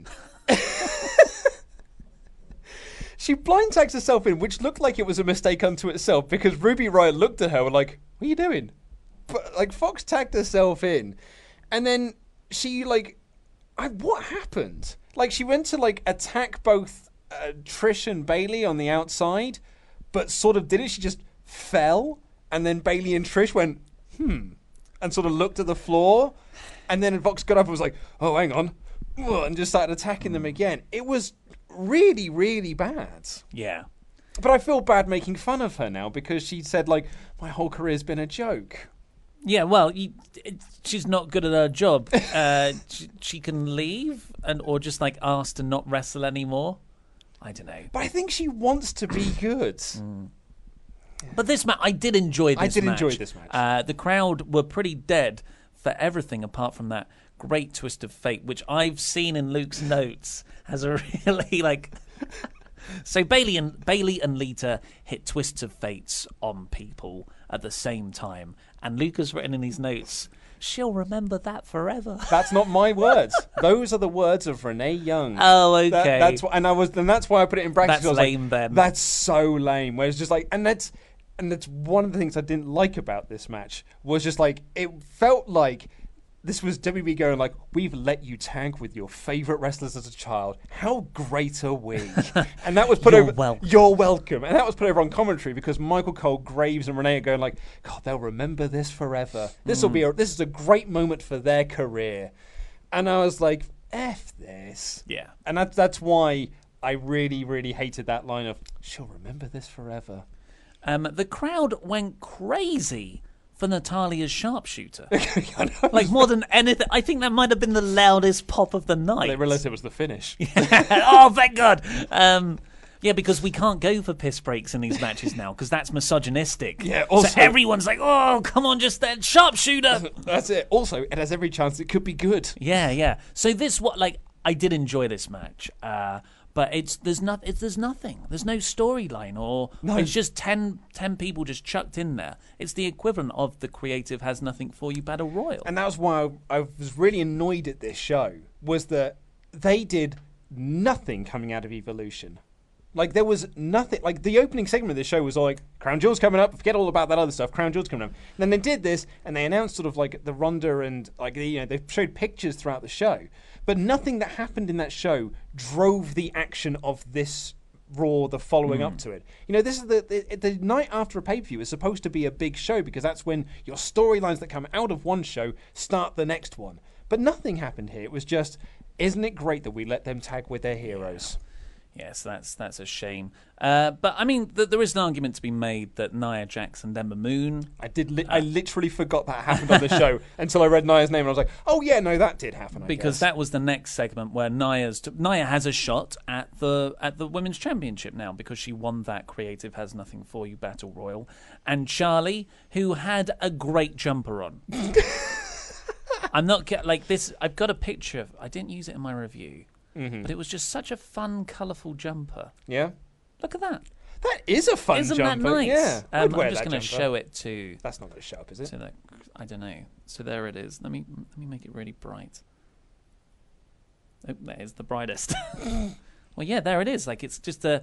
She blind tags herself in, which looked like it was a mistake unto itself, because Ruby Riott looked at her and like, what are you doing? But like, Fox tagged herself in, and then she like, what happened? Like, she went to like attack both Trish and Bayley on the outside, but sort of didn't. She just fell, and then Bayley and Trish went and sort of looked at the floor, and then Fox got up and was like, oh, hang on. And just started attacking them again. It was really, really bad. Yeah. But I feel bad making fun of her now because she said, like, my whole career's been a joke. Yeah, well, she's not good at her job. She can leave or just, like, ask to not wrestle anymore. I don't know. But I think she wants to be good. But this match, I did enjoy this match. enjoy this match. The crowd were pretty dead for everything apart from that great twist of fate, which I've seen in Luke's notes has a really like. So Bayley and Lita hit twists of fates on people at the same time, and Luke has written in his notes, "She'll remember that forever." That's not my words. Those are the words of Renee Young. Oh, okay. That's why I put it in brackets. That's lame, then. That's so lame. Where it's just like, and that's one of the things I didn't like about this match was just like it felt like. This was WB going like, we've let you tag with your favourite wrestlers as a child. How great are we? And that was put over. Welcome. You're welcome. And that was put over on commentary because Michael Cole, Graves, and Renee are going like, God, they'll remember this forever. This is a great moment for their career. And I was like, F this. Yeah. And that's why I really, really hated that line of, she'll remember this forever. The crowd went crazy for Natalia's sharpshooter. Like more than anything. I think that might have been the loudest pop of the night. They realised it was the finish. Oh, thank God. Yeah, because we can't go for piss breaks in these matches now because that's misogynistic. Yeah, also, so everyone's like, oh, come on, just that sharpshooter. That's it. Also, it has every chance it could be good. Yeah. So I did enjoy this match. But there's nothing. There's no storyline, or it's just 10 people just chucked in there. It's the equivalent of the Creative Has Nothing For You Battle Royal. And that was why I was really annoyed at this show, was that they did nothing coming out of Evolution. Like, there was nothing. Like, the opening segment of this show was like, Crown Jewel's coming up, forget all about that other stuff, Crown Jewel's coming up. And then they did this, and they announced sort of like the Ronda and, like, they showed pictures throughout the show. But nothing that happened in that show drove the action of this Raw, the following up to it. This is the night after a pay-per-view is supposed to be a big show because that's when your storylines that come out of one show start the next one. But nothing happened here. It was just, isn't it great that we let them tag with their heroes? Yes, that's a shame. But I mean, there is an argument to be made that Nia Jax and Ember Moon. I literally forgot that happened on the show until I read Nia's name and I was like, oh yeah, no, that did happen. Because that was the next segment where Nia has a shot at the Women's Championship now because she won that Creative Has Nothing For You Battle Royal, and Charlie, who had a great jumper on. I'm not like this. I've got a picture. I didn't use it in my review. Mm-hmm. But it was just such a fun, colourful jumper. Yeah? Look at that. That is a fun jumper. Isn't that nice? Yeah. I'm just going to show it to... That's not going to show up, is it? I don't know. So there it is. Let me make it really bright. Oh, there's the brightest. Well, yeah, there it is. Like, it's just a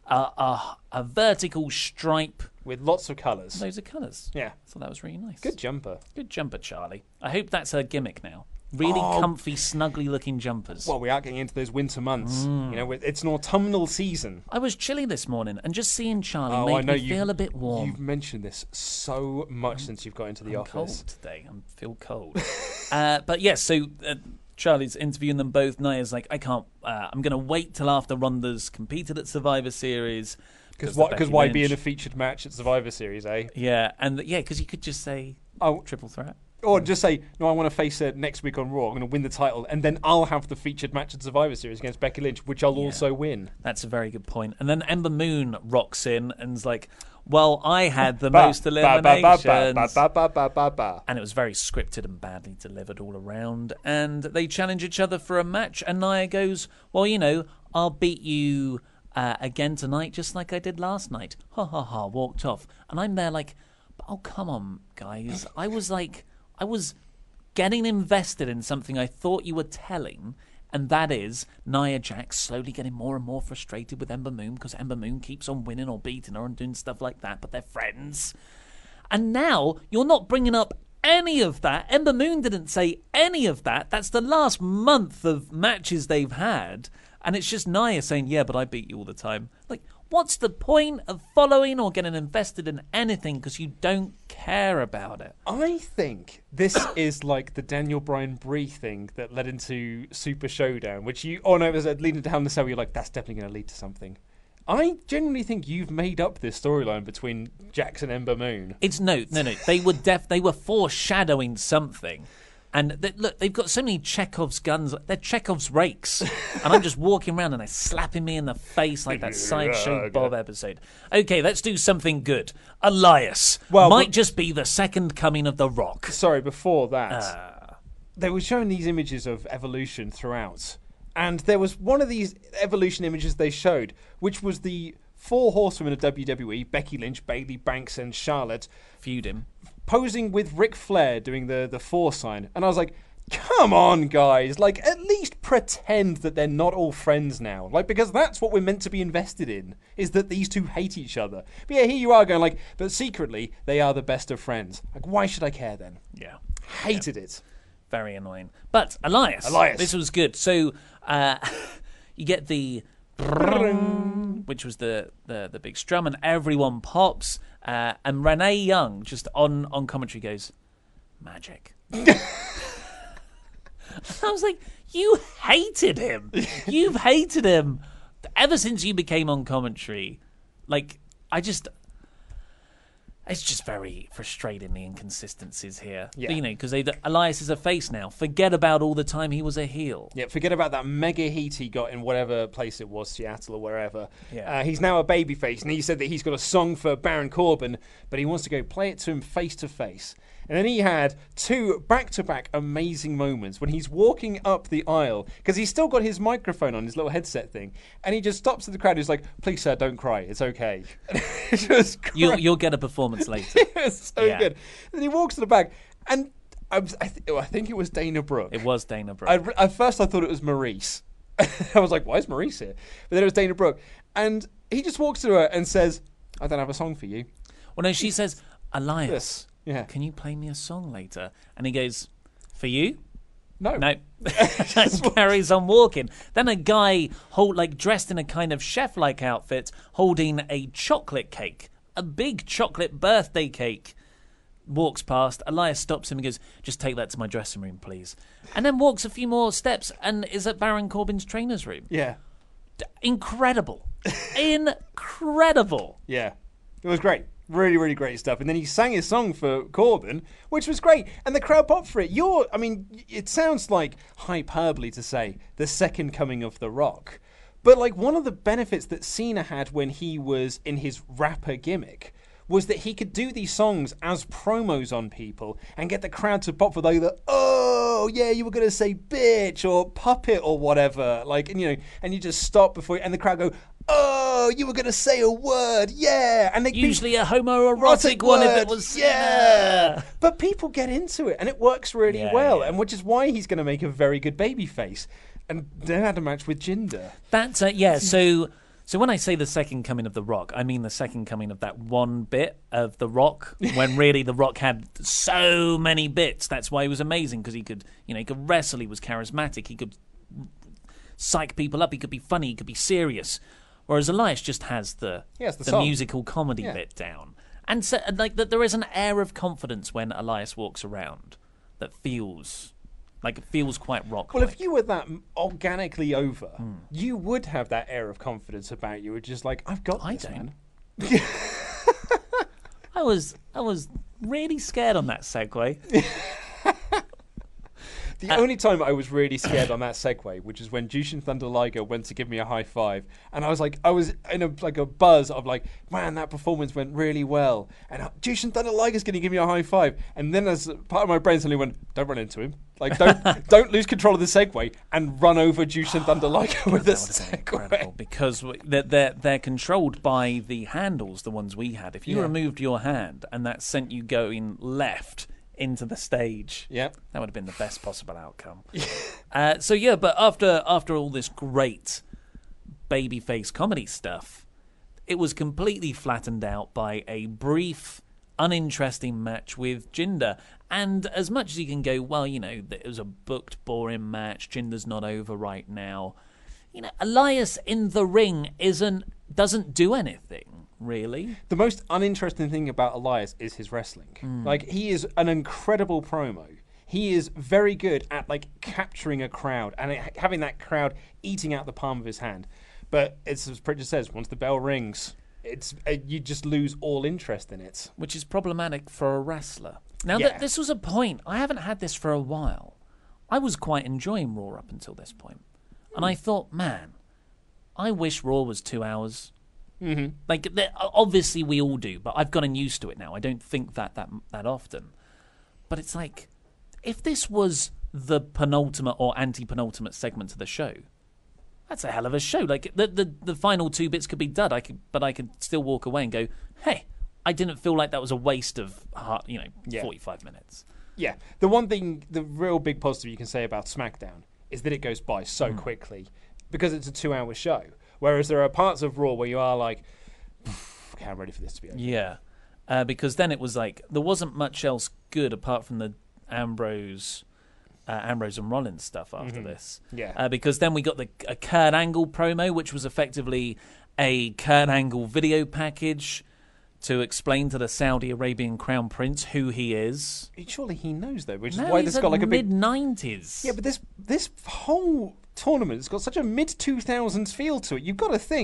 vertical stripe. With lots of colours. Loads of colours. Yeah. So that was really nice. Good jumper. Good jumper, Charlie. I hope that's her gimmick now. Really comfy, snuggly-looking jumpers. Well, we are getting into those winter months. It's an autumnal season. I was chilly this morning, and just seeing Charlie made me feel a bit warm. You've mentioned this so much since you've got into the office. I'm cold today. I feel cold. But yes, so Charlie's interviewing them both. Nia's like, I can't. I'm going to wait till after Ronda's competed at Survivor Series. Because why be in a featured match at Survivor Series, eh? Yeah, because you could just say, triple threat. Or just say, no, I want to face her next week on Raw. I'm going to win the title, and then I'll have the featured match at Survivor Series against Becky Lynch, which I'll also win. That's a very good point. And then Ember Moon rocks in and's like, well, I had the most eliminations. And it was very scripted and badly delivered all around. And they challenge each other for a match, and Nia goes, well, I'll beat you again tonight, just like I did last night. Ha ha ha, walked off. And I'm there like, oh, come on, guys. I was getting invested in something I thought you were telling, and that is Nia Jax slowly getting more and more frustrated with Ember Moon because Ember Moon keeps on winning or beating her and doing stuff like that, but they're friends. And now you're not bringing up any of that. Ember Moon didn't say any of that. That's the last month of matches they've had, and it's just Nia saying, yeah, but I beat you all the time. Like, what's the point of following or getting invested in anything because you don't care about it? I think this is like the Daniel Bryan Brie thing that led into Super Showdown, which it was leading down the cell. You're like, that's definitely going to lead to something. I genuinely think you've made up this storyline between Jax and Ember Moon. It's no. They were foreshadowing something. And look, they've got so many Chekhov's guns. They're Chekhov's rakes. And I'm just walking around and they're slapping me in the face like that Sideshow Bob episode. Okay, let's do something good. Elias might just be the second coming of The Rock. Sorry, before that, they were showing these images of Evolution throughout. And there was one of these Evolution images they showed, which was the 4 horsewomen of WWE, Becky Lynch, Bayley, Banks, and Charlotte. Feuding. Posing with Ric Flair doing the 4 sign. And I was like, come on, guys. Like, at least pretend that they're not all friends now. Like, because that's what we're meant to be invested in, is that these two hate each other. But yeah, here you are going like, but secretly, they are the best of friends. Like, why should I care then? Yeah. Hated it. Very annoying. But Elias. This was good. So, you get the... which was the big strum, and everyone pops. And Renee Young just on commentary goes, magic. I was like, you hated him. You've hated him ever since you became on commentary. Like, It's just very frustrating, the inconsistencies here. Yeah. You know, because Elias is a face now. Forget about all the time he was a heel. Yeah, forget about that mega heat he got in whatever place it was, Seattle or wherever. Yeah. He's now a babyface, and he said that he's got a song for Baron Corbin, but he wants to go play it to him face to face. And then he had 2 back-to-back amazing moments when he's walking up the aisle, because he's still got his microphone on, his little headset thing, and he just stops to the crowd and he's like, please, sir, don't cry. It's okay. You'll get a performance later. It's so good. Then he walks to the back, and I think it was Dana Brooke. It was Dana Brooke. At first I thought it was Maurice. I was like, why is Maurice here? But then it was Dana Brooke. And he just walks to her and says, I don't have a song for you. Well, no, she says, Elias, yeah. Can you play me a song later? And he goes, for you? No. And carries on walking. Then a guy dressed in a kind of chef-like outfit holding a chocolate cake, a big chocolate birthday cake, walks past. Elias stops him and goes, just take that to my dressing room, please. And then walks a few more steps and is at Baron Corbin's trainer's room. Yeah. Incredible. Incredible. Yeah. It was great. Really, really great stuff. And then he sang his song for Corbin, which was great. And the crowd popped for it. It sounds like hyperbole to say the second coming of The Rock. But like one of the benefits that Cena had when he was in his rapper gimmick was that he could do these songs as promos on people and get the crowd to pop for the oh yeah, you were gonna say bitch or puppet or whatever, and you just stop before and the crowd go, oh, you were gonna say a word, yeah, and they usually a homoerotic one if it was yeah. But people get into it and it works really well, and which is why he's gonna make a very good babyface. And then had a match with Jinder. That's So when I say the second coming of The Rock, I mean the second coming of that one bit of The Rock, when really The Rock had so many bits. That's why he was amazing, because he could wrestle, he was charismatic, he could psych people up, he could be funny, he could be serious. Whereas Elias just has the musical comedy bit down. And so, that there is an air of confidence when Elias walks around that feels quite rock. Well, if you were that organically over, you would have that air of confidence about you. It's just like, I've got this, man. I was really scared on that segue. The only time I was really scared on that segue, which is when Jushin Thunder Liger went to give me a high five, and I was in a buzz of like, man, that performance went really well, and Jushin Thunder Liger's going to give me a high five, and then as part of my brain suddenly went, don't run into him, don't lose control of the segue and run over Jushin Thunder Liger with a segue. Incredible, because they're controlled by the handles, the ones we had. If you removed your hand and that sent you going left into the stage, that would have been the best possible outcome. But after all this great babyface comedy stuff, it was completely flattened out by a brief, uninteresting match with Jinder. And as much as you can go, well, it was a booked, boring match, Jinder's not over right now, Elias in the ring doesn't do anything. Really? The most uninteresting thing about Elias is his wrestling. He is an incredible promo. He is very good at capturing a crowd and having that crowd eating out the palm of his hand. But it's as Pritchard says, once the bell rings, you just lose all interest in it. Which is problematic for a wrestler. Now, this was a point. I haven't had this for a while. I was quite enjoying Raw up until this point. And I thought, man, I wish Raw was 2 hours. Mm-hmm. Obviously we all do, but I've gotten used to it now. I don't think that often. But it's like, if this was the penultimate or anti-penultimate segment of the show, that's a hell of a show. The final 2 bits could be dud. I could still walk away and go, hey, I didn't feel like that was a waste of 45 minutes. Yeah. The one thing, the real big positive you can say about SmackDown is that it goes by so quickly because it's a 2-hour show. Whereas there are parts of Raw where you are like, okay, I'm ready for this to be over. Yeah, because then it was like, there wasn't much else good apart from the Ambrose and Rollins stuff after this. Yeah. Because then we got a Kurt Angle promo, which was effectively a Kurt Angle video package to explain to the Saudi Arabian Crown Prince who he is. Surely he knows, though, which is why this got like a big... mid-90s. Yeah, but this whole tournament has got such a mid-2000s feel to it. You've got to think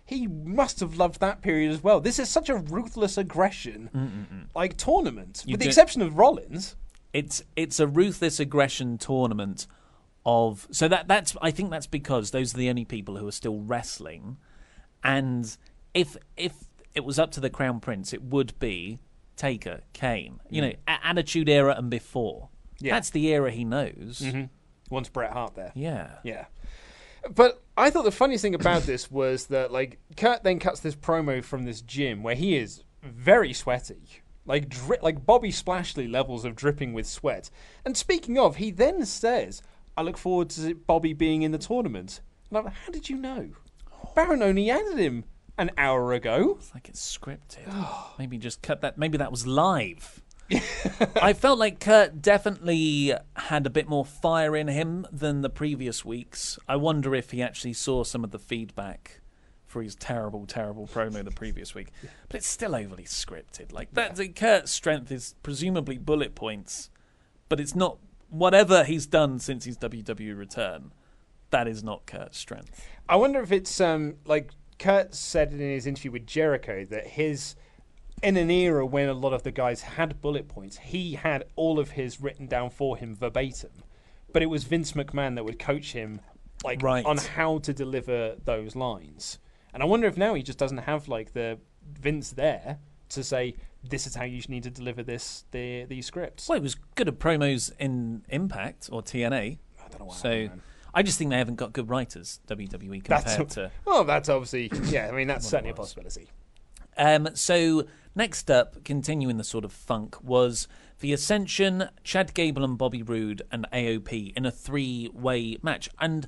he must have loved that period as well. This is such a ruthless aggression, like tournament, with the exception of Rollins. It's a ruthless aggression tournament of that's I think that's because those are the only people who are still wrestling, and if it was up to the Crown Prince, it would be Taker, Kane, Attitude Era and before. Yeah. That's the era he knows. Once Bret Hart there. Yeah. But I thought the funniest thing about this was that, like, Kurt then cuts this promo from this gym where he is very sweaty. Like Bobby Splashley levels of dripping with sweat. And speaking of, he then says, I look forward to Bobby being in the tournament. And I'm like, how did you know? Baron only added him an hour ago. It's like it's scripted. Maybe just cut that. Maybe that was live. I felt like Kurt definitely had a bit more fire in him than the previous weeks. I wonder if he actually saw some of the feedback for his terrible, terrible promo the previous week. But it's still overly scripted. Like Kurt's strength is presumably bullet points, but it's not. Whatever he's done since his WWE return, that is not Kurt's strength. I wonder if it's like Kurt said in his interview with Jericho that in an era when a lot of the guys had bullet points, he had all of his written down for him verbatim. But it was Vince McMahon that would coach him on how to deliver those lines. And I wonder if now he just doesn't have like the Vince there to say, this is how you need to deliver these scripts. Well, it was good at promos in Impact or TNA. I don't know why. So I just think they haven't got good writers, WWE, compared to... Well, that's obviously... Yeah, I mean, that's certainly a possibility. So next up, continuing the sort of funk, was the Ascension, Chad Gable and Bobby Roode and AOP in a 3-way match. And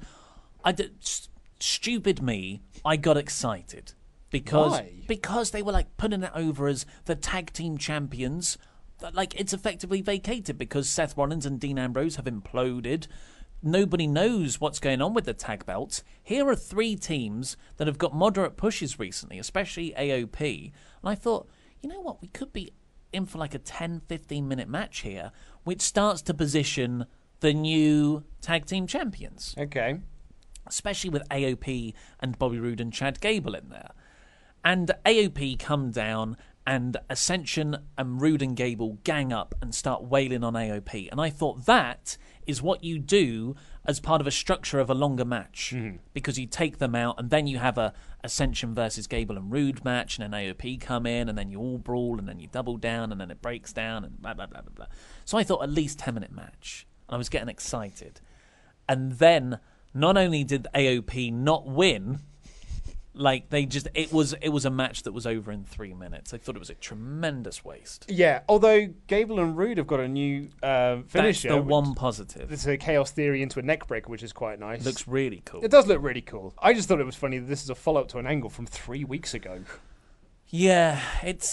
stupid me, I got excited. Because they were like putting it over as the tag team champions. Like, it's effectively vacated because Seth Rollins and Dean Ambrose have imploded. Nobody knows what's going on with the tag belts. Here are 3 teams that have got moderate pushes recently, especially AOP. And I thought, you know what, we could be in for like a 10-15 minute match here, which starts to position the new tag team champions. Okay. Especially with AOP and Bobby Roode and Chad Gable in there. And AOP come down, and Ascension and Roode and Gable gang up and start wailing on AOP. And I thought that is what you do as part of a structure of a longer match. Because you take them out, and then you have a Ascension versus Gable and Roode match, and then AOP come in, and then you all brawl, and then you double down, and then it breaks down, and blah, blah, blah, blah, blah. So I thought at least 10-minute match. And I was getting excited. And then, not only did AOP not win... Like, it was a match that was over in 3 minutes. I thought it was a tremendous waste. Yeah, although Gable and Roode have got a new finisher. That's the one positive. It's a Chaos Theory into a neckbreaker, which is quite nice. Looks really cool. It does look really cool. I just thought it was funny that this is a follow-up to an angle from 3 weeks ago. Yeah, this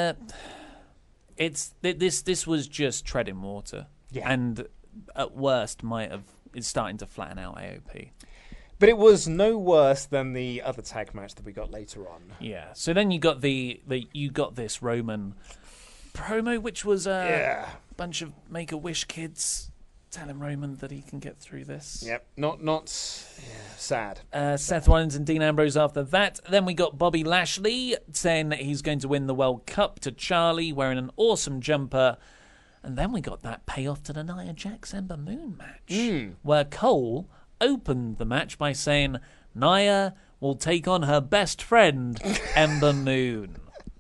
was just treading water. Yeah. And at worst is starting to flatten out AOP. But it was no worse than the other tag match that we got later on. Yeah. So then you got this Roman promo, which was a bunch of Make-A-Wish kids telling Roman that he can get through this. Yep. Not sad. Seth Rollins and Dean Ambrose after that. Then we got Bobby Lashley saying that he's going to win the World Cup to Charlie, wearing an awesome jumper. And then we got that payoff to the Nia Jax Ember Moon match, where Cole opened the match by saying Nia will take on her best friend, Ember Moon.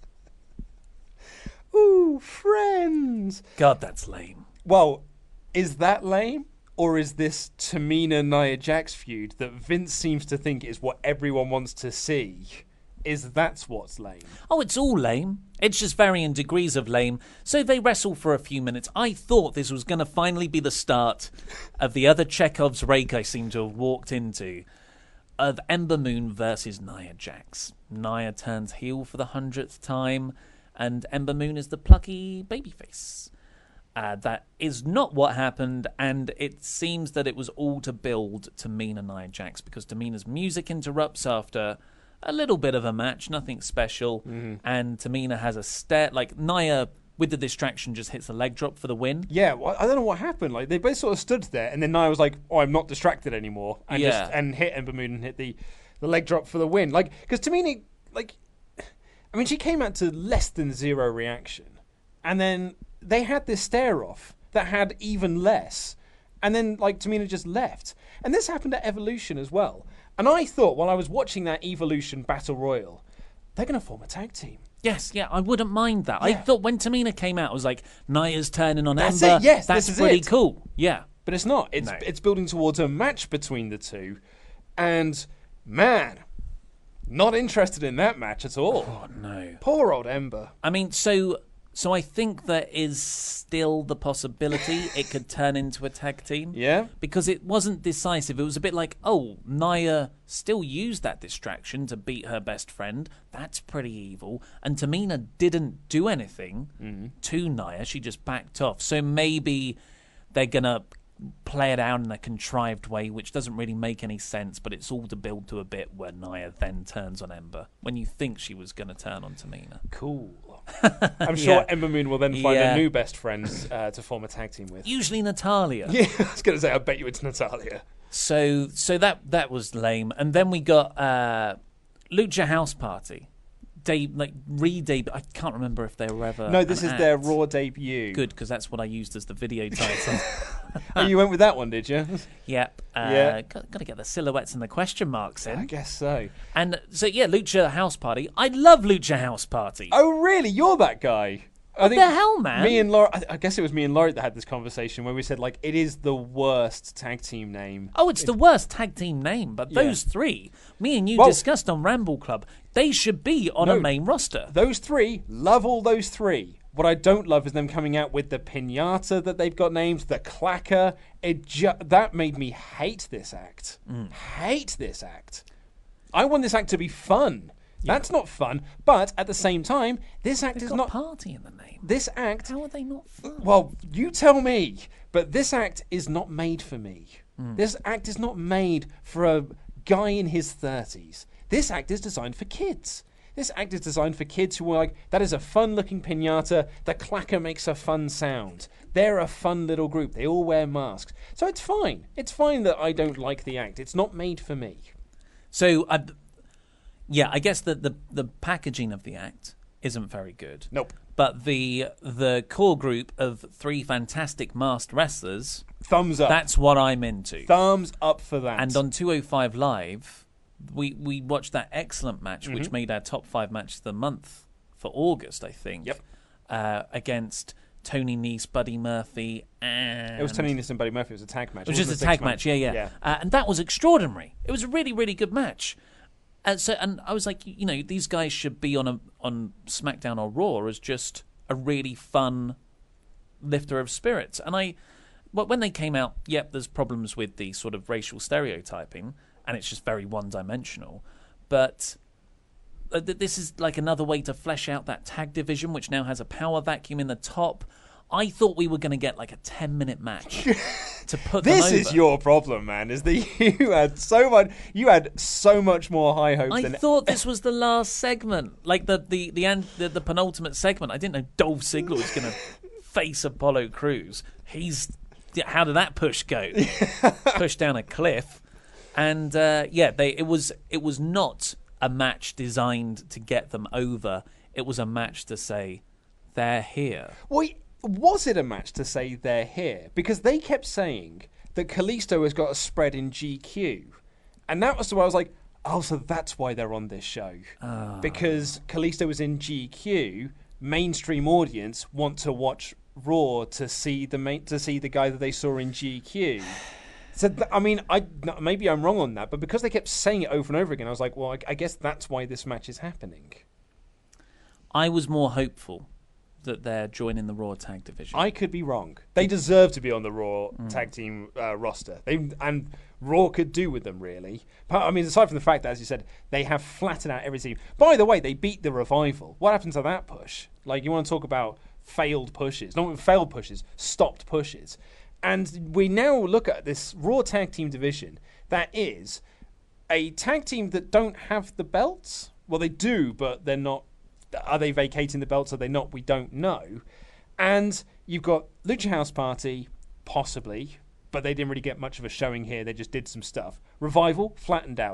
Ooh, friends. God, that's lame. Well, is that lame? Or is this Tamina-Nia Jax feud that Vince seems to think is what everyone wants to see? That's what's lame? Oh, it's all lame. It's just varying degrees of lame. So they wrestle for a few minutes. I thought this was going to finally be the start of the other Chekhov's rake I seem to have walked into, of Ember Moon versus Nia Jax. Nia turns heel for the 100th time, and Ember Moon is the plucky babyface. That is not what happened, and it seems that it was all to build Tamina-Nia Jax, because Tamina's music interrupts after a little bit of a match, nothing special, and Tamina has a stare. Like, Nia, with the distraction, just hits a leg drop for the win. Yeah, well, I don't know what happened. Like, they both sort of stood there, and then Nia was like, "Oh, I'm not distracted anymore," and hit Ember Moon and hit the the leg drop for the win. Like, because Tamina, like, I mean, she came out to less than 0 reaction, and then they had this stare off that had even less, and then like Tamina just left. And this happened at Evolution as well. And I thought while I was watching that Evolution Battle Royal, they're going to form a tag team. Yes, yeah, I wouldn't mind that. I thought when Tamina came out, I was like, Nia's turning on That's Ember. it, yes, that's this is pretty it. cool. Yeah. But it's not. It's building towards a match between the two. And, man, not interested in that match at all. Oh, no. Poor old Ember. I mean, so I think there is still the possibility it could turn into a tag team. Yeah. Because it wasn't decisive. It was a bit like, oh, Nia still used that distraction to beat her best friend. That's pretty evil. And Tamina didn't do anything to Nia. She just backed off. So maybe they're going to play it out in a contrived way, which doesn't really make any sense, but it's all to build to a bit where Nia then turns on Ember when you think she was going to turn on Tamina. Cool. I'm sure Ember Moon will then find a new best friend to form a tag team with. Usually Natalia. Yeah, I was going to say, I bet you it's Natalia. So that was lame. And then we got Lucha House Party. Re-debut. I can't remember if they were ever. No, this is their Raw debut. Good, because that's what I used as the video title. Oh, you went with that one, did you? Yep. Got to get the silhouettes and the question marks in. I guess so. And so, yeah, Lucha House Party. I love Lucha House Party. Oh, really? You're that guy? What the hell, man? Me and Laura, I guess it was me and Laura that had this conversation where we said, like, it is the worst tag team name. Oh, it's the worst tag team name, but those three, me and you discussed on Ramble Club, they should be on a main roster. Those three, love all those three. What I don't love is them coming out with the pinata that they've got named, the clacker. That made me hate this act. Hate this act. I want this act to be fun. Yeah. That's not fun, but at the same time, this act They've is got not party in the name. This act. How are they not fun? Well, you tell me. But this act is not made for me. This act is not made for a guy in his 30s. This act is designed for kids. This act is designed for kids who are like, that is a fun-looking pinata. The clacker makes a fun sound. They're a fun little group. They all wear masks. So it's fine. It's fine that I don't like the act. It's not made for me. So, yeah, I guess the packaging of the act isn't very good. Nope. But the core group of three fantastic masked wrestlers... Thumbs up. That's what I'm into. Thumbs up for that. And on 205 Live... We watched that excellent match, which made our top 5 matches of the month for August, I think. Yep. Against Tony Nese, Buddy Murphy, and... It was Tony Nese and Buddy Murphy. It was a tag match. It was just a tag match, yeah. And that was extraordinary. It was a really, really good match. And I was like, you know, these guys should be on SmackDown or Raw as just a really fun lifter of spirits. And when they came out, there's problems with the sort of racial stereotyping, and it's just very one-dimensional. But this is like another way to flesh out that tag division, which now has a power vacuum in the top. I thought we were going to get like a 10-minute match to put them over. This is your problem, man, is that you had so much more high hopes than... I thought this was the last segment, like the penultimate segment. I didn't know Dolph Ziggler was going to face Apollo Crews. How did that push go? Pushed down a cliff. And it was not a match designed to get them over. It was a match to say they're here. Well, was it a match to say they're here? Because they kept saying that Kalisto has got a spread in GQ, and that was why I was like, oh, so that's why they're on this show. Because Kalisto was in GQ. Mainstream audience want to watch Raw to see the guy that they saw in GQ. So, I mean, maybe I'm wrong on that, but because they kept saying it over and over again, I was like, well, I guess that's why this match is happening. I was more hopeful that they're joining the Raw tag division. I could be wrong. They deserve to be on the Raw tag team roster. And Raw could do with them, really. But, I mean, aside from the fact that, as you said, they have flattened out every team. By the way, they beat the Revival. What happened to that push? Like, you want to talk about failed pushes. Not failed pushes, stopped pushes. And we now look at this Raw tag team division that is a tag team that don't have the belts. Well, they do, but they're not. Are they vacating the belts? Are they not? We don't know. And you've got Lucha House Party, possibly, but they didn't really get much of a showing here. They just did some stuff. Revival, flattened out.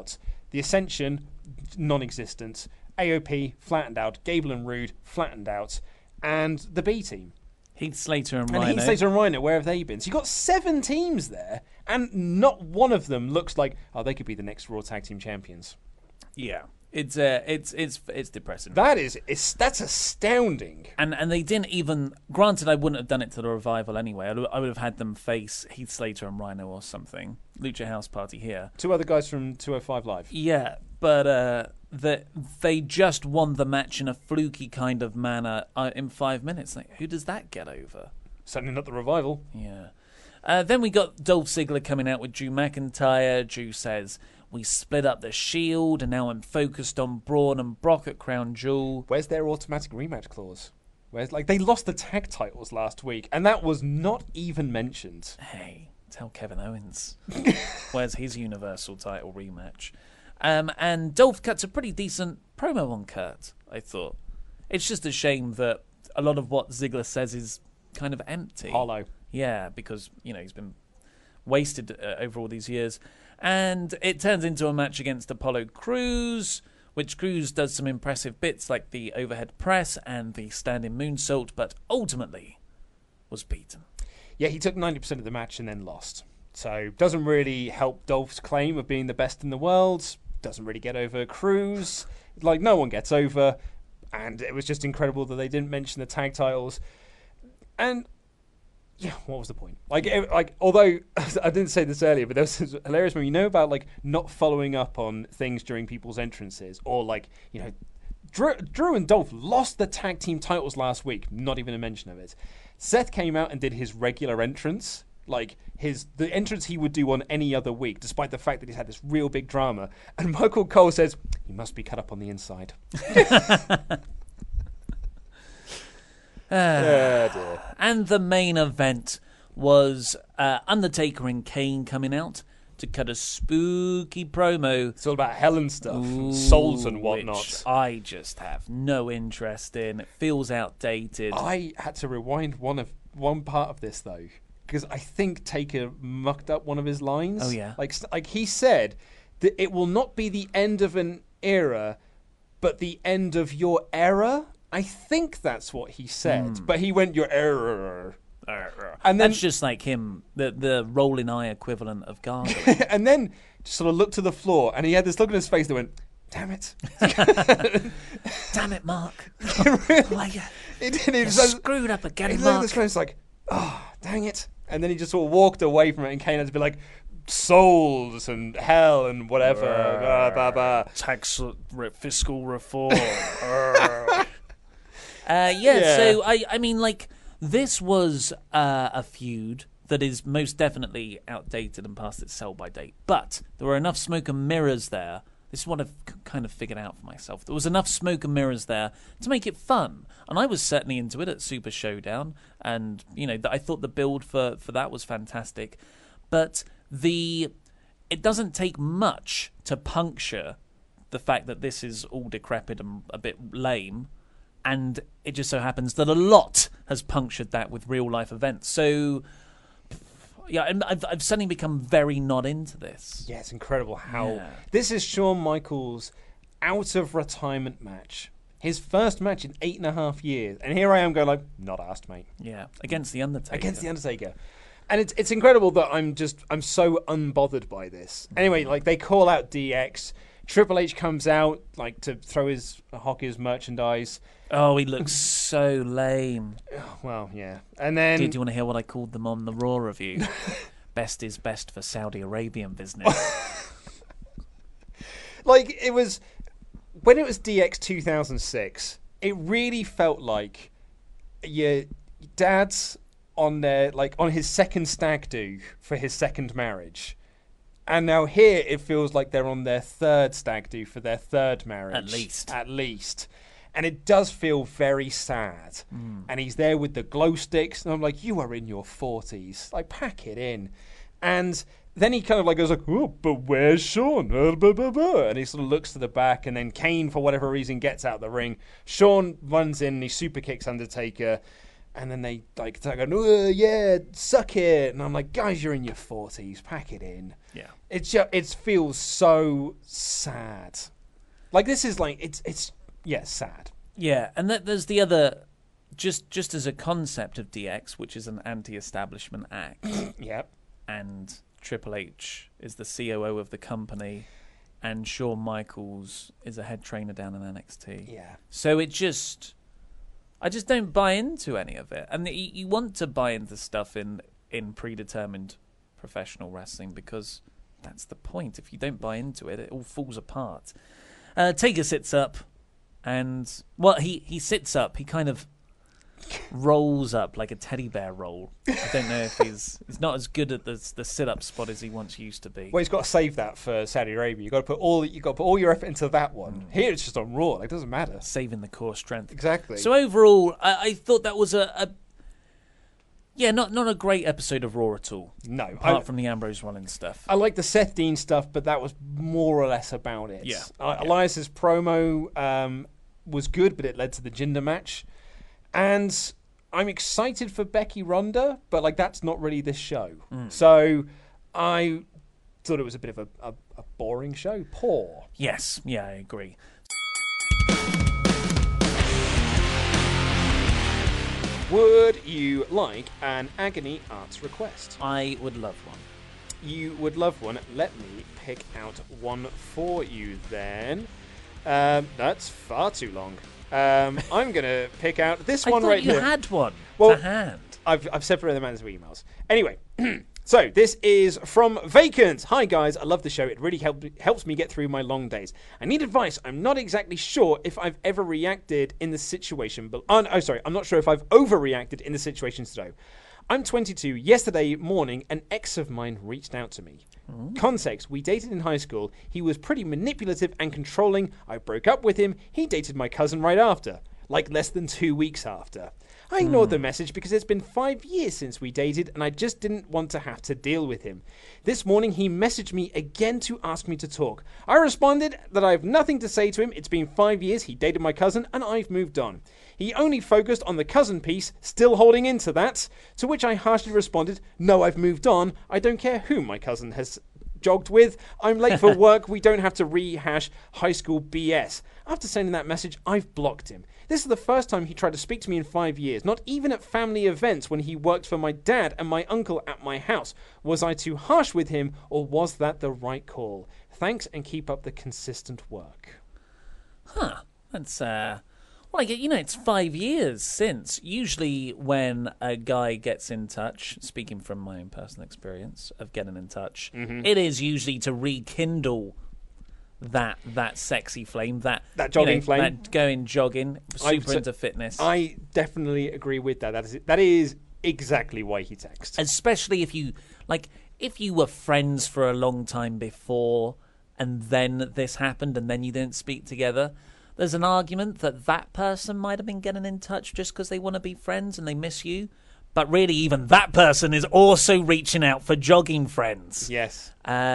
The Ascension, non-existent. AOP, flattened out. Gable and Rude, flattened out. And the B team. Heath Slater and Rhino. Heath Slater and Rhino, where have they been? So you've got 7 teams there, and not one of them looks like, they could be the next Raw Tag Team Champions. Yeah. It's depressing. That's astounding. And they didn't even. Granted, I wouldn't have done it to the Revival anyway. I would have had them face Heath Slater and Rhino or something. Lucha House Party here. 2 other guys from 205 Live. Yeah, but they just won the match in a fluky kind of manner in 5 minutes. Like, who does that get over? Certainly not the Revival. Yeah. Then we got Dolph Ziggler coming out with Drew McIntyre. Drew says, we split up the Shield, and now I'm focused on Braun and Brock at Crown Jewel. Where's their automatic rematch clause? They lost the tag titles last week, and that was not even mentioned. Hey, tell Kevin Owens. Where's his Universal title rematch? And Dolph cuts a pretty decent promo on Kurt, I thought. It's just a shame that a lot of what Ziggler says is kind of empty. Hollow. Yeah, because, he's been wasted over all these years. And it turns into a match against Apollo Crews, which Crews does some impressive bits like the overhead press and the standing moonsault, but ultimately was beaten. Yeah, he took 90% of the match and then lost. So doesn't really help Dolph's claim of being the best in the world. Doesn't really get over Crews. No one gets over. And it was just incredible that they didn't mention the tag titles. And yeah, what was the point? Although I didn't say this earlier, but there was this hilarious moment. About not following up on things during people's entrances, or Drew and Dolph lost the tag team titles last week. Not even a mention of it. Seth came out and did his regular entrance, the entrance he would do on any other week, despite the fact that he's had this real big drama. And Michael Cole says he must be cut up on the inside. Dear. And the main event was Undertaker and Kane coming out to cut a spooky promo. It's all about hell and stuff, and souls and whatnot. Which I just have no interest in. It feels outdated. I had to rewind one part of this though, because I think Taker mucked up one of his lines. Oh yeah, like he said that it will not be the end of an era, but the end of your era. I think that's what he said, but he went your error. And then, that's just like him, the rolling eye equivalent of gargling. And then just sort of looked to the floor, and he had this look on his face that went, "Damn it, damn it, Mark! He screwed up again, he Mark." Looked at this face like, "Oh, dang it!" And then he just sort of walked away from it, and Kane had to be like, "Souls and hell and whatever." Tax fiscal reform. So I mean, this was a feud that is most definitely outdated and past its sell-by date. But there were enough smoke and mirrors there. This is what I've kind of figured out for myself. There was enough smoke and mirrors there to make it fun. And I was certainly into it at Super Showdown. And, I thought the build for that was fantastic. But it doesn't take much to puncture the fact that this is all decrepit and a bit lame. And it just so happens that a lot has punctured that with real-life events. So, yeah, and I've suddenly become very not into this. Yeah, it's incredible how... Yeah. This is Shawn Michaels' out-of-retirement match. His first match in 8.5 years. And here I am going not asked, mate. Yeah, against The Undertaker. And it's incredible that I'm so unbothered by this. Anyway, they call out DX. Triple H comes out, to throw his Hawkins merchandise. Oh, he looks so lame. Well, yeah. And then... Do you want to hear what I called them on the Raw review? Best is best for Saudi Arabian business. It was... When it was DX 2006, it really felt like your dad's on their... on his second stag do for his second marriage. And now here it feels like they're on their third stag do for their third marriage. At least. And it does feel very sad. And he's there with the glow sticks. And I'm like, you are in your 40s. Pack it in. And then he kind of goes oh, but where's Shawn? And he sort of looks to the back. And then Kane, for whatever reason, gets out the ring. Shawn runs in and he super kicks Undertaker. And then they like start going, "Oh, yeah, suck it." And I'm like, guys, you're in your 40s. Pack it in. Yeah. It feels so sad. Like, this is like, it's sad. Yeah, and there's the other, just as a concept of DX, which is an anti-establishment act. Yep. And Triple H is the COO of the company, and Shawn Michaels is a head trainer down in NXT. Yeah. So I just don't buy into any of it. And you want to buy into stuff in predetermined professional wrestling because that's the point. If you don't buy into it, it all falls apart. Taker sits up, and he sits up. He kind of rolls up like a teddy bear roll. I don't know if he's not as good at the sit-up spot as he once used to be. Well, he's got to save that for Saudi Arabia. You got to put all your effort into that one. Here it's just on Raw. Like, it doesn't matter. Saving the core strength. Exactly. So overall, I thought that was not a great episode of Raw at all. No, apart from the Ambrose Rollins stuff. I like the Seth Dean stuff, but that was more or less about it. Yeah. Elias's promo was good, but it led to the Jinder match. And I'm excited for Becky Ronda, but like that's not really this show. So I thought it was a bit of a boring show. Poor. Yes, yeah, I agree. Would you like an Agony Arts request? I would love one. You would love one. Let me pick out one for you then. That's far too long. I'm going to pick out this one right here. I thought you had one to hand. I've separated them out as emails. Anyway, so this is from Vacant. Hi, guys. I love the show. It really helps me get through my long days. I need advice. I'm not exactly sure if I've ever reacted in the situation. I'm not sure if I've overreacted in the situations today. I'm 22. Yesterday morning, an ex of mine reached out to me. Context, we dated in high school. He was pretty manipulative and controlling. I broke up with him. He dated my cousin right after, like less than 2 weeks after. I ignored the message because it's been 5 years since we dated and I just didn't want to have to deal with him. This morning he messaged me again to ask me to talk. I responded that I have nothing to say to him. It's been 5 years, he dated my cousin and I've moved on. He only focused on the cousin piece, still holding into that, to which I harshly responded, no, I've moved on. I don't care who my cousin has jogged with. I'm late for work. We don't have to rehash high school BS. After sending that message, I've blocked him. This is the first time he tried to speak to me in 5 years, not even at family events when he worked for my dad and my uncle at my house. Was I too harsh with him, or was that the right call? Thanks, and keep up the consistent work. That's, well, it's 5 years since. Usually when a guy gets in touch, speaking from my own personal experience of getting in touch, it is usually to rekindle that sexy flame, that jogging flame, that going jogging, super into fitness. I definitely agree with that. That is exactly why he texts. Especially if you were friends for a long time before, and then this happened, and then you didn't speak together. There's an argument that person might have been getting in touch just because they want to be friends and they miss you. But really, even that person is also reaching out for jogging friends. Yes.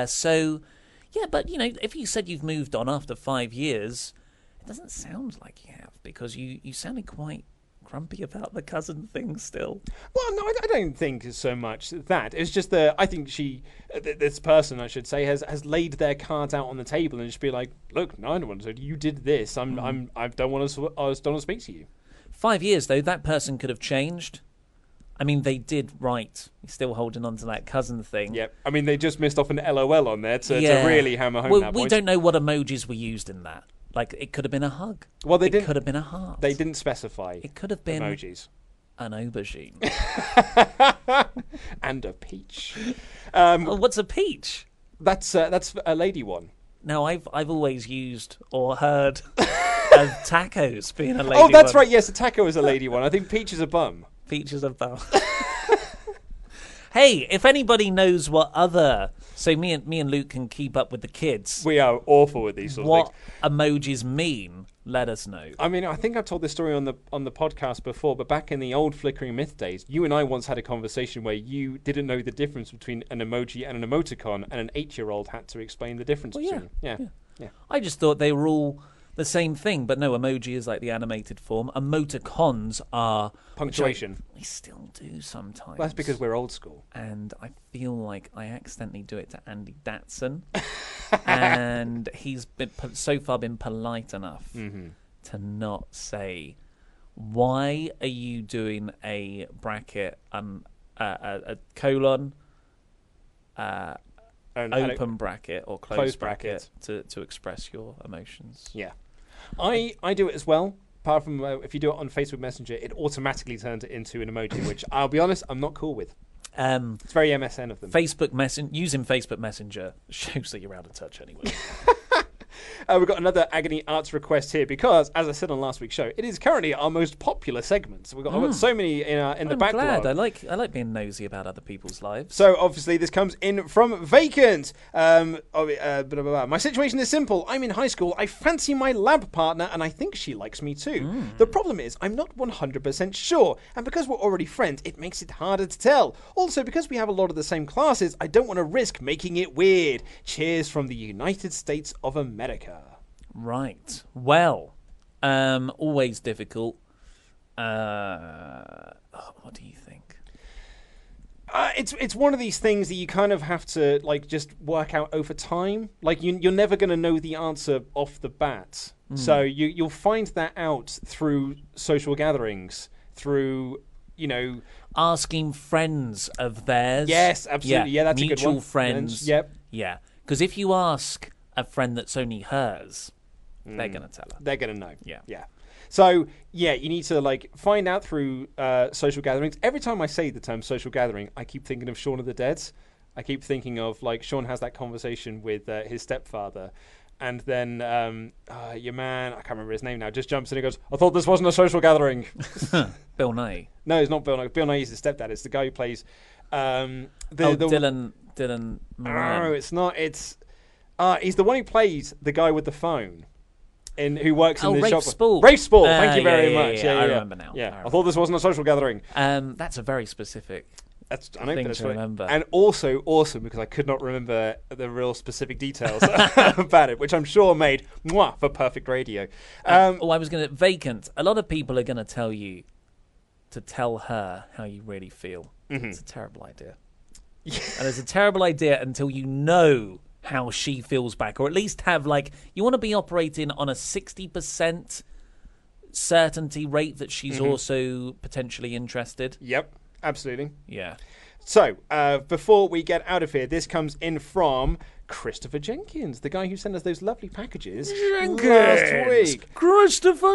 Yeah, but, if you said you've moved on after 5 years, it doesn't sound like you have, because you sounded quite grumpy about the cousin thing still. Well, no, I don't think so much that. It's just that I think this person, I should say, has laid their cards out on the table and just be like, look, no one said you did this. I don't want to speak to you. 5 years, though, that person could have changed. I mean, they did right. He's still holding on to that cousin thing. Yep. I mean, they just missed off an LOL on there to really hammer home that point. We don't know what emojis were used in that. Like, it could have been a hug. Well, it could have been a heart. They didn't specify. It could have been emojis. An aubergine. And a peach. What's a peach? That's a lady one. No, I've always used or heard of tacos being a lady one. Oh, that's right. Yes, a taco is a lady one. I think peach is a bum. Peach is a bum. Hey, if anybody knows what other... So me and Luke can keep up with the kids. We are awful with these sort of things. What emojis mean, let us know. I mean, I think I've told this story on the podcast before, but back in the old Flickering Myth days, you and I once had a conversation where you didn't know the difference between an emoji and an emoticon, and an 8-year-old had to explain the difference between them. Yeah. I just thought they were all the same thing, but no, emoji is like the animated form. Emoticons are punctuation. We still do sometimes. Well, that's because we're old school. And I feel like I accidentally do it to Andy Datson, and he's been so far been polite enough to not say, "Why are you doing a bracket a colon?" Open bracket or closed bracket to express your emotions. Yeah. I do it as well. Apart from if you do it on Facebook Messenger, it automatically turns it into an emoji, which I'll be honest, I'm not cool with. It's very MSN of them. Using Facebook Messenger shows that you're out of touch anyway. We've got another Agony Arts request here because, as I said on last week's show, it is currently our most popular segment. So I've got so many in the backlog. I'm glad. I like being nosy about other people's lives. So obviously this comes in from Vacant. My situation is simple. I'm in high school. I fancy my lab partner, and I think she likes me too. The problem is I'm not 100% sure, and because we're already friends, it makes it harder to tell. Also, because we have a lot of the same classes, I don't want to risk making it weird. Cheers from the United States of America. Right. Well, always difficult. What do you think? It's one of these things that you kind of have to just work out over time. Like you're never going to know the answer off the bat. So you'll find that out through social gatherings, through asking friends of theirs. Yes, absolutely. Yeah, that's a good one. Mutual friends. Yep. Yeah, because if you ask a friend that's only hers, they're going to tell her. They're going to know. Yeah. So, you need to find out through social gatherings. Every time I say the term social gathering, I keep thinking of Shaun of the Dead. I keep thinking of Shaun has that conversation with his stepfather, and then your man, I can't remember his name now, just jumps in and goes, "I thought this wasn't a social gathering." Bill Nye. No, it's not Bill Nye. Bill Nye is the stepdad. It's the guy who plays Dylan Moran. No, it's not. It's he's the one who plays the guy with the phone. Who works in the shop? Rafe Spall. Thank you very much. I remember now. Yeah, I thought this wasn't a social gathering. That's a very specific thing to remember. And also awesome because I could not remember the real specific details about it, which I'm sure made for perfect radio. I was going to Vacant. A lot of people are going to tell you to tell her how you really feel. It's a terrible idea. And it's a terrible idea until you know how she feels back, or at least have you want to be operating on a 60% certainty rate that she's also potentially interested. Yep, absolutely. Yeah. So before we get out of here, this comes in from Christopher Jenkins, the guy who sent us those lovely packages last week. Christopher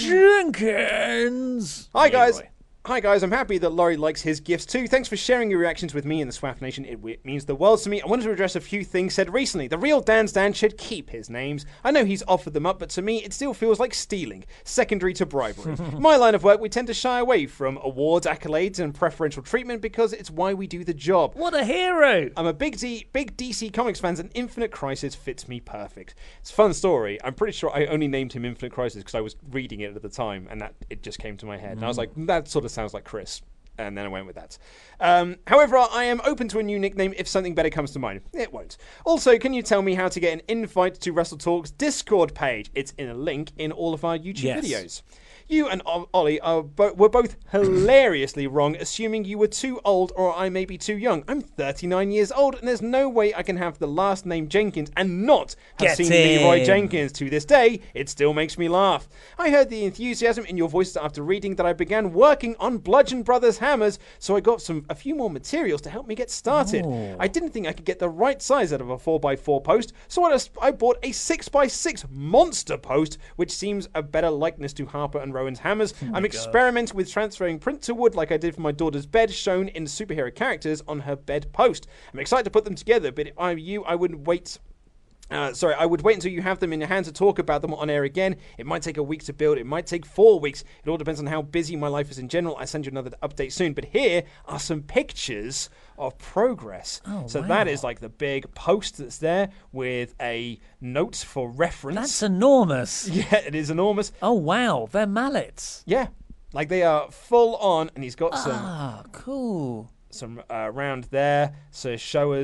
Jenkins. Hi guys. Hi guys, I'm happy that Laurie likes his gifts too. Thanks for sharing your reactions with me and the SWAF Nation. It means the world to me. I wanted to address a few things said recently. The real Dan's Dan should keep his names. I know he's offered them up, but to me it still feels like stealing, secondary to bribery. In my line of work, we tend to shy away from awards, accolades, and preferential treatment because it's why we do the job. What a hero! I'm a big DC Comics fan, and Infinite Crisis fits me perfect. It's a fun story. I'm pretty sure I only named him Infinite Crisis because I was reading it at the time, and it just came to my head. And I was like, that sort of sounds like Chris, and then I went with that. However, I am open to a new nickname if something better comes to mind. It won't. Also, can you tell me how to get an invite to Wrestle Talk's Discord page? It's in a link in all of our YouTube videos. You and Ollie were both hilariously wrong, assuming you were too old or I may be too young. I'm 39 years old, and there's no way I can have the last name Jenkins and not have seen Leroy Jenkins. To this day, it still makes me laugh. I heard the enthusiasm in your voices after reading that I began working on Bludgeon Brothers hammers, so I got a few more materials to help me get started. I didn't think I could get the right size out of a 4x4 post, so I bought a 6x6 monster post, which seems a better likeness to Harper and Rowan's hammers. I'm experimenting with transferring print to wood like I did for my daughter's bed, shown in superhero characters on her bed post. I'm excited to put them together, but if I were you, I wouldn't wait. I would wait until you have them in your hand to talk about them on air again. It might take a week to build. It might take 4 weeks. It all depends on how busy my life is in general. I'll send you another update soon. But here are some pictures of progress. So that is like the big post that's there with a note for reference. That's enormous. Yeah, it is enormous. Oh, wow. They're mallets. Yeah. Like they are full on. And he's got some... cool. Some round there. So show us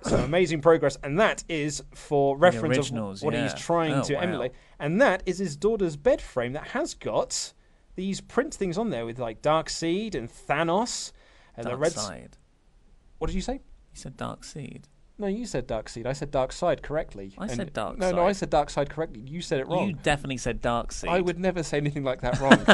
some amazing progress, and that is for reference originals, of what he's trying to emulate. And that is his daughter's bed frame that has got these print things on there with like Darkseid and Thanos. And Darkseid. What did you say? You said Darkseid. No, you said Darkseid. I said Darkseid correctly. I said Darkseid. No, I said Darkseid correctly. You said it wrong. You definitely said Darkseid. I would never say anything like that wrong.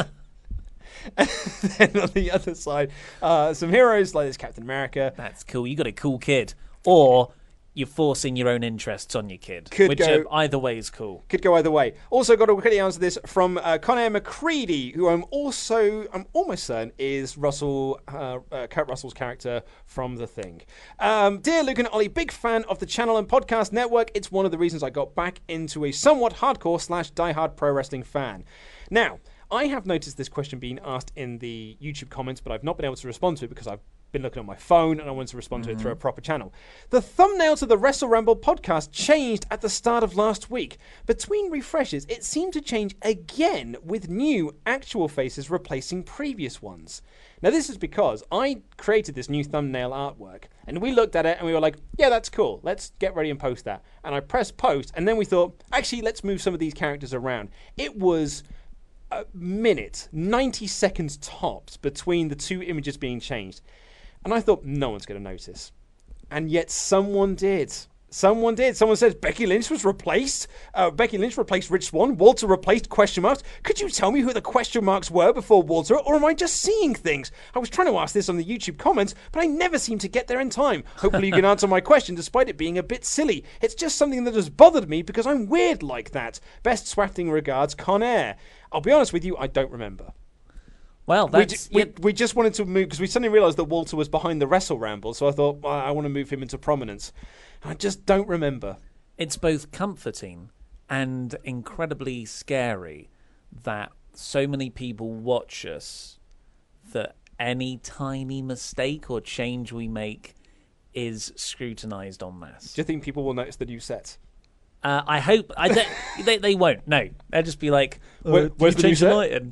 And then on the other side, some heroes like this Captain America. That's cool. You got a cool kid. Or you're forcing your own interests on your kid. Either way is cool. Could go either way. Also got to quickly answer this from Conor McCready, who I'm almost certain is Kurt Russell's character from The Thing. Dear Luke and Ollie, big fan of the channel and podcast network. It's one of the reasons I got back into a somewhat hardcore / diehard pro wrestling fan. Now, I have noticed this question being asked in the YouTube comments, but I've not been able to respond to it because I've been looking at my phone and I wanted to respond to it through a proper channel. The thumbnail to the Wrestle Ramble podcast changed at the start of last week. Between refreshes, it seemed to change again with new actual faces replacing previous ones. Now this is because I created this new thumbnail artwork and we looked at it and we were like, yeah, that's cool. Let's get ready and post that. And I pressed post and then we thought, actually, let's move some of these characters around. It was a minute, 90 seconds tops between the two images being changed. And I thought, no one's going to notice. And yet someone did. Someone says Becky Lynch was replaced. Becky Lynch replaced Rich Swann. Walter replaced question marks. Could you tell me who the question marks were before Walter? Or am I just seeing things? I was trying to ask this on the YouTube comments, but I never seem to get there in time. Hopefully you can answer my question despite it being a bit silly. It's just something that has bothered me because I'm weird like that. Best swafting regards, Conair. I'll be honest with you, I don't remember. Well, we just wanted to move because we suddenly realised that Walter was behind the Wrestle Ramble, so I thought, well, I want to move him into prominence. I just don't remember. It's both comforting and incredibly scary that so many people watch us that any tiny mistake or change we make is scrutinised en masse. Do you think people will notice the new set? I hope. They won't. No, they'll just be like, "Where's the new set?"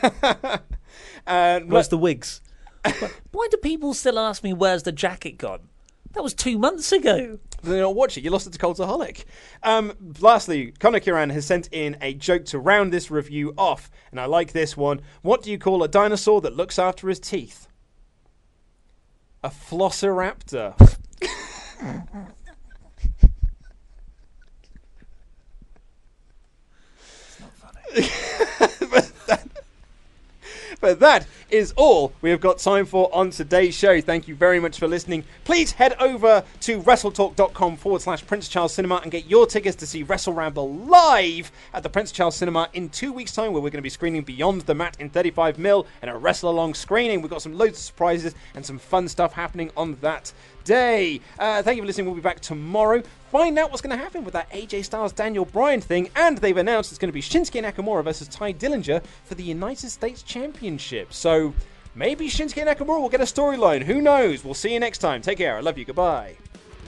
Where's the wigs? Why do people still ask me where's the jacket gone? That was 2 months ago. They don't watch it. You lost it to Cultaholic. Lastly, Connor Kiran has sent in a joke to round this review off, and I like this one. What do you call a dinosaur that looks after his teeth? A Flosseraptor. But that is all we have got time for on today's show. Thank you very much for listening. Please head over to WrestleTalk.com/Prince Charles Cinema and get your tickets to see Wrestle Ramble live at the Prince Charles Cinema in 2 weeks' time, where we're going to be screening Beyond the Mat in 35mm and a wrestle-along screening. We've got some loads of surprises and some fun stuff happening on that day. Thank you for listening. We'll be back tomorrow. Find out what's going to happen with that AJ Styles Daniel Bryan thing, and they've announced it's going to be Shinsuke Nakamura versus Ty Dillinger for the United States Championship. So maybe Shinsuke Nakamura will get a storyline. Who knows? We'll see you next time. Take care. I love you. Goodbye.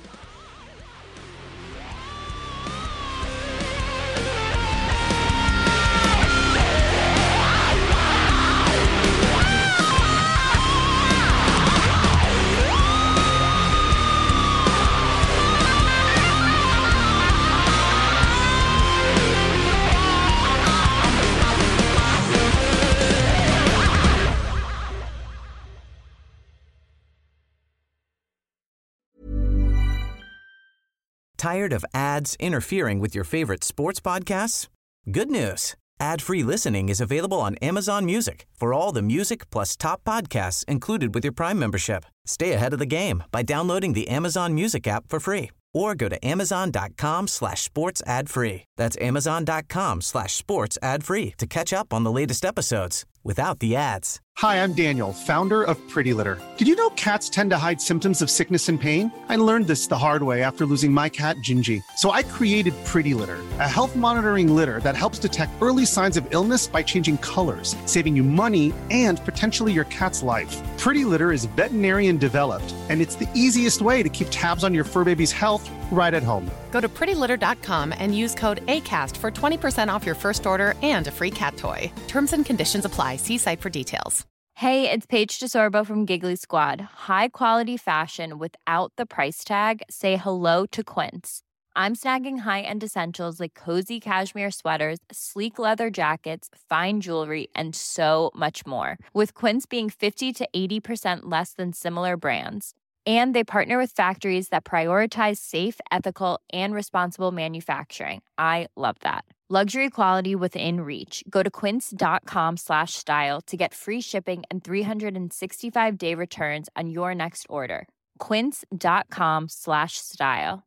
Tired of ads interfering with your favorite sports podcasts? Good news. Ad-free listening is available on Amazon Music for all the music plus top podcasts included with your Prime membership. Stay ahead of the game by downloading the Amazon Music app for free or go to amazon.com/sports ad free. That's amazon.com/sports ad free to catch up on the latest episodes without the ads. Hi, I'm Daniel, founder of Pretty Litter. Did you know cats tend to hide symptoms of sickness and pain? I learned this the hard way after losing my cat, Gingy. So I created Pretty Litter, a health monitoring litter that helps detect early signs of illness by changing colors, saving you money and potentially your cat's life. Pretty Litter is veterinarian developed, and it's the easiest way to keep tabs on your fur baby's health right at home. Go to prettylitter.com and use code ACAST for 20% off your first order and a free cat toy. Terms and conditions apply. See site for details. Hey, it's Paige DeSorbo from Giggly Squad. High quality fashion without the price tag. Say hello to Quince. I'm snagging high-end essentials like cozy cashmere sweaters, sleek leather jackets, fine jewelry, and so much more. With Quince being 50 to 80% less than similar brands. And they partner with factories that prioritize safe, ethical, and responsible manufacturing. I love that. Luxury quality within reach. Go to quince.com/style to get free shipping and 365-day returns on your next order. Quince.com/style.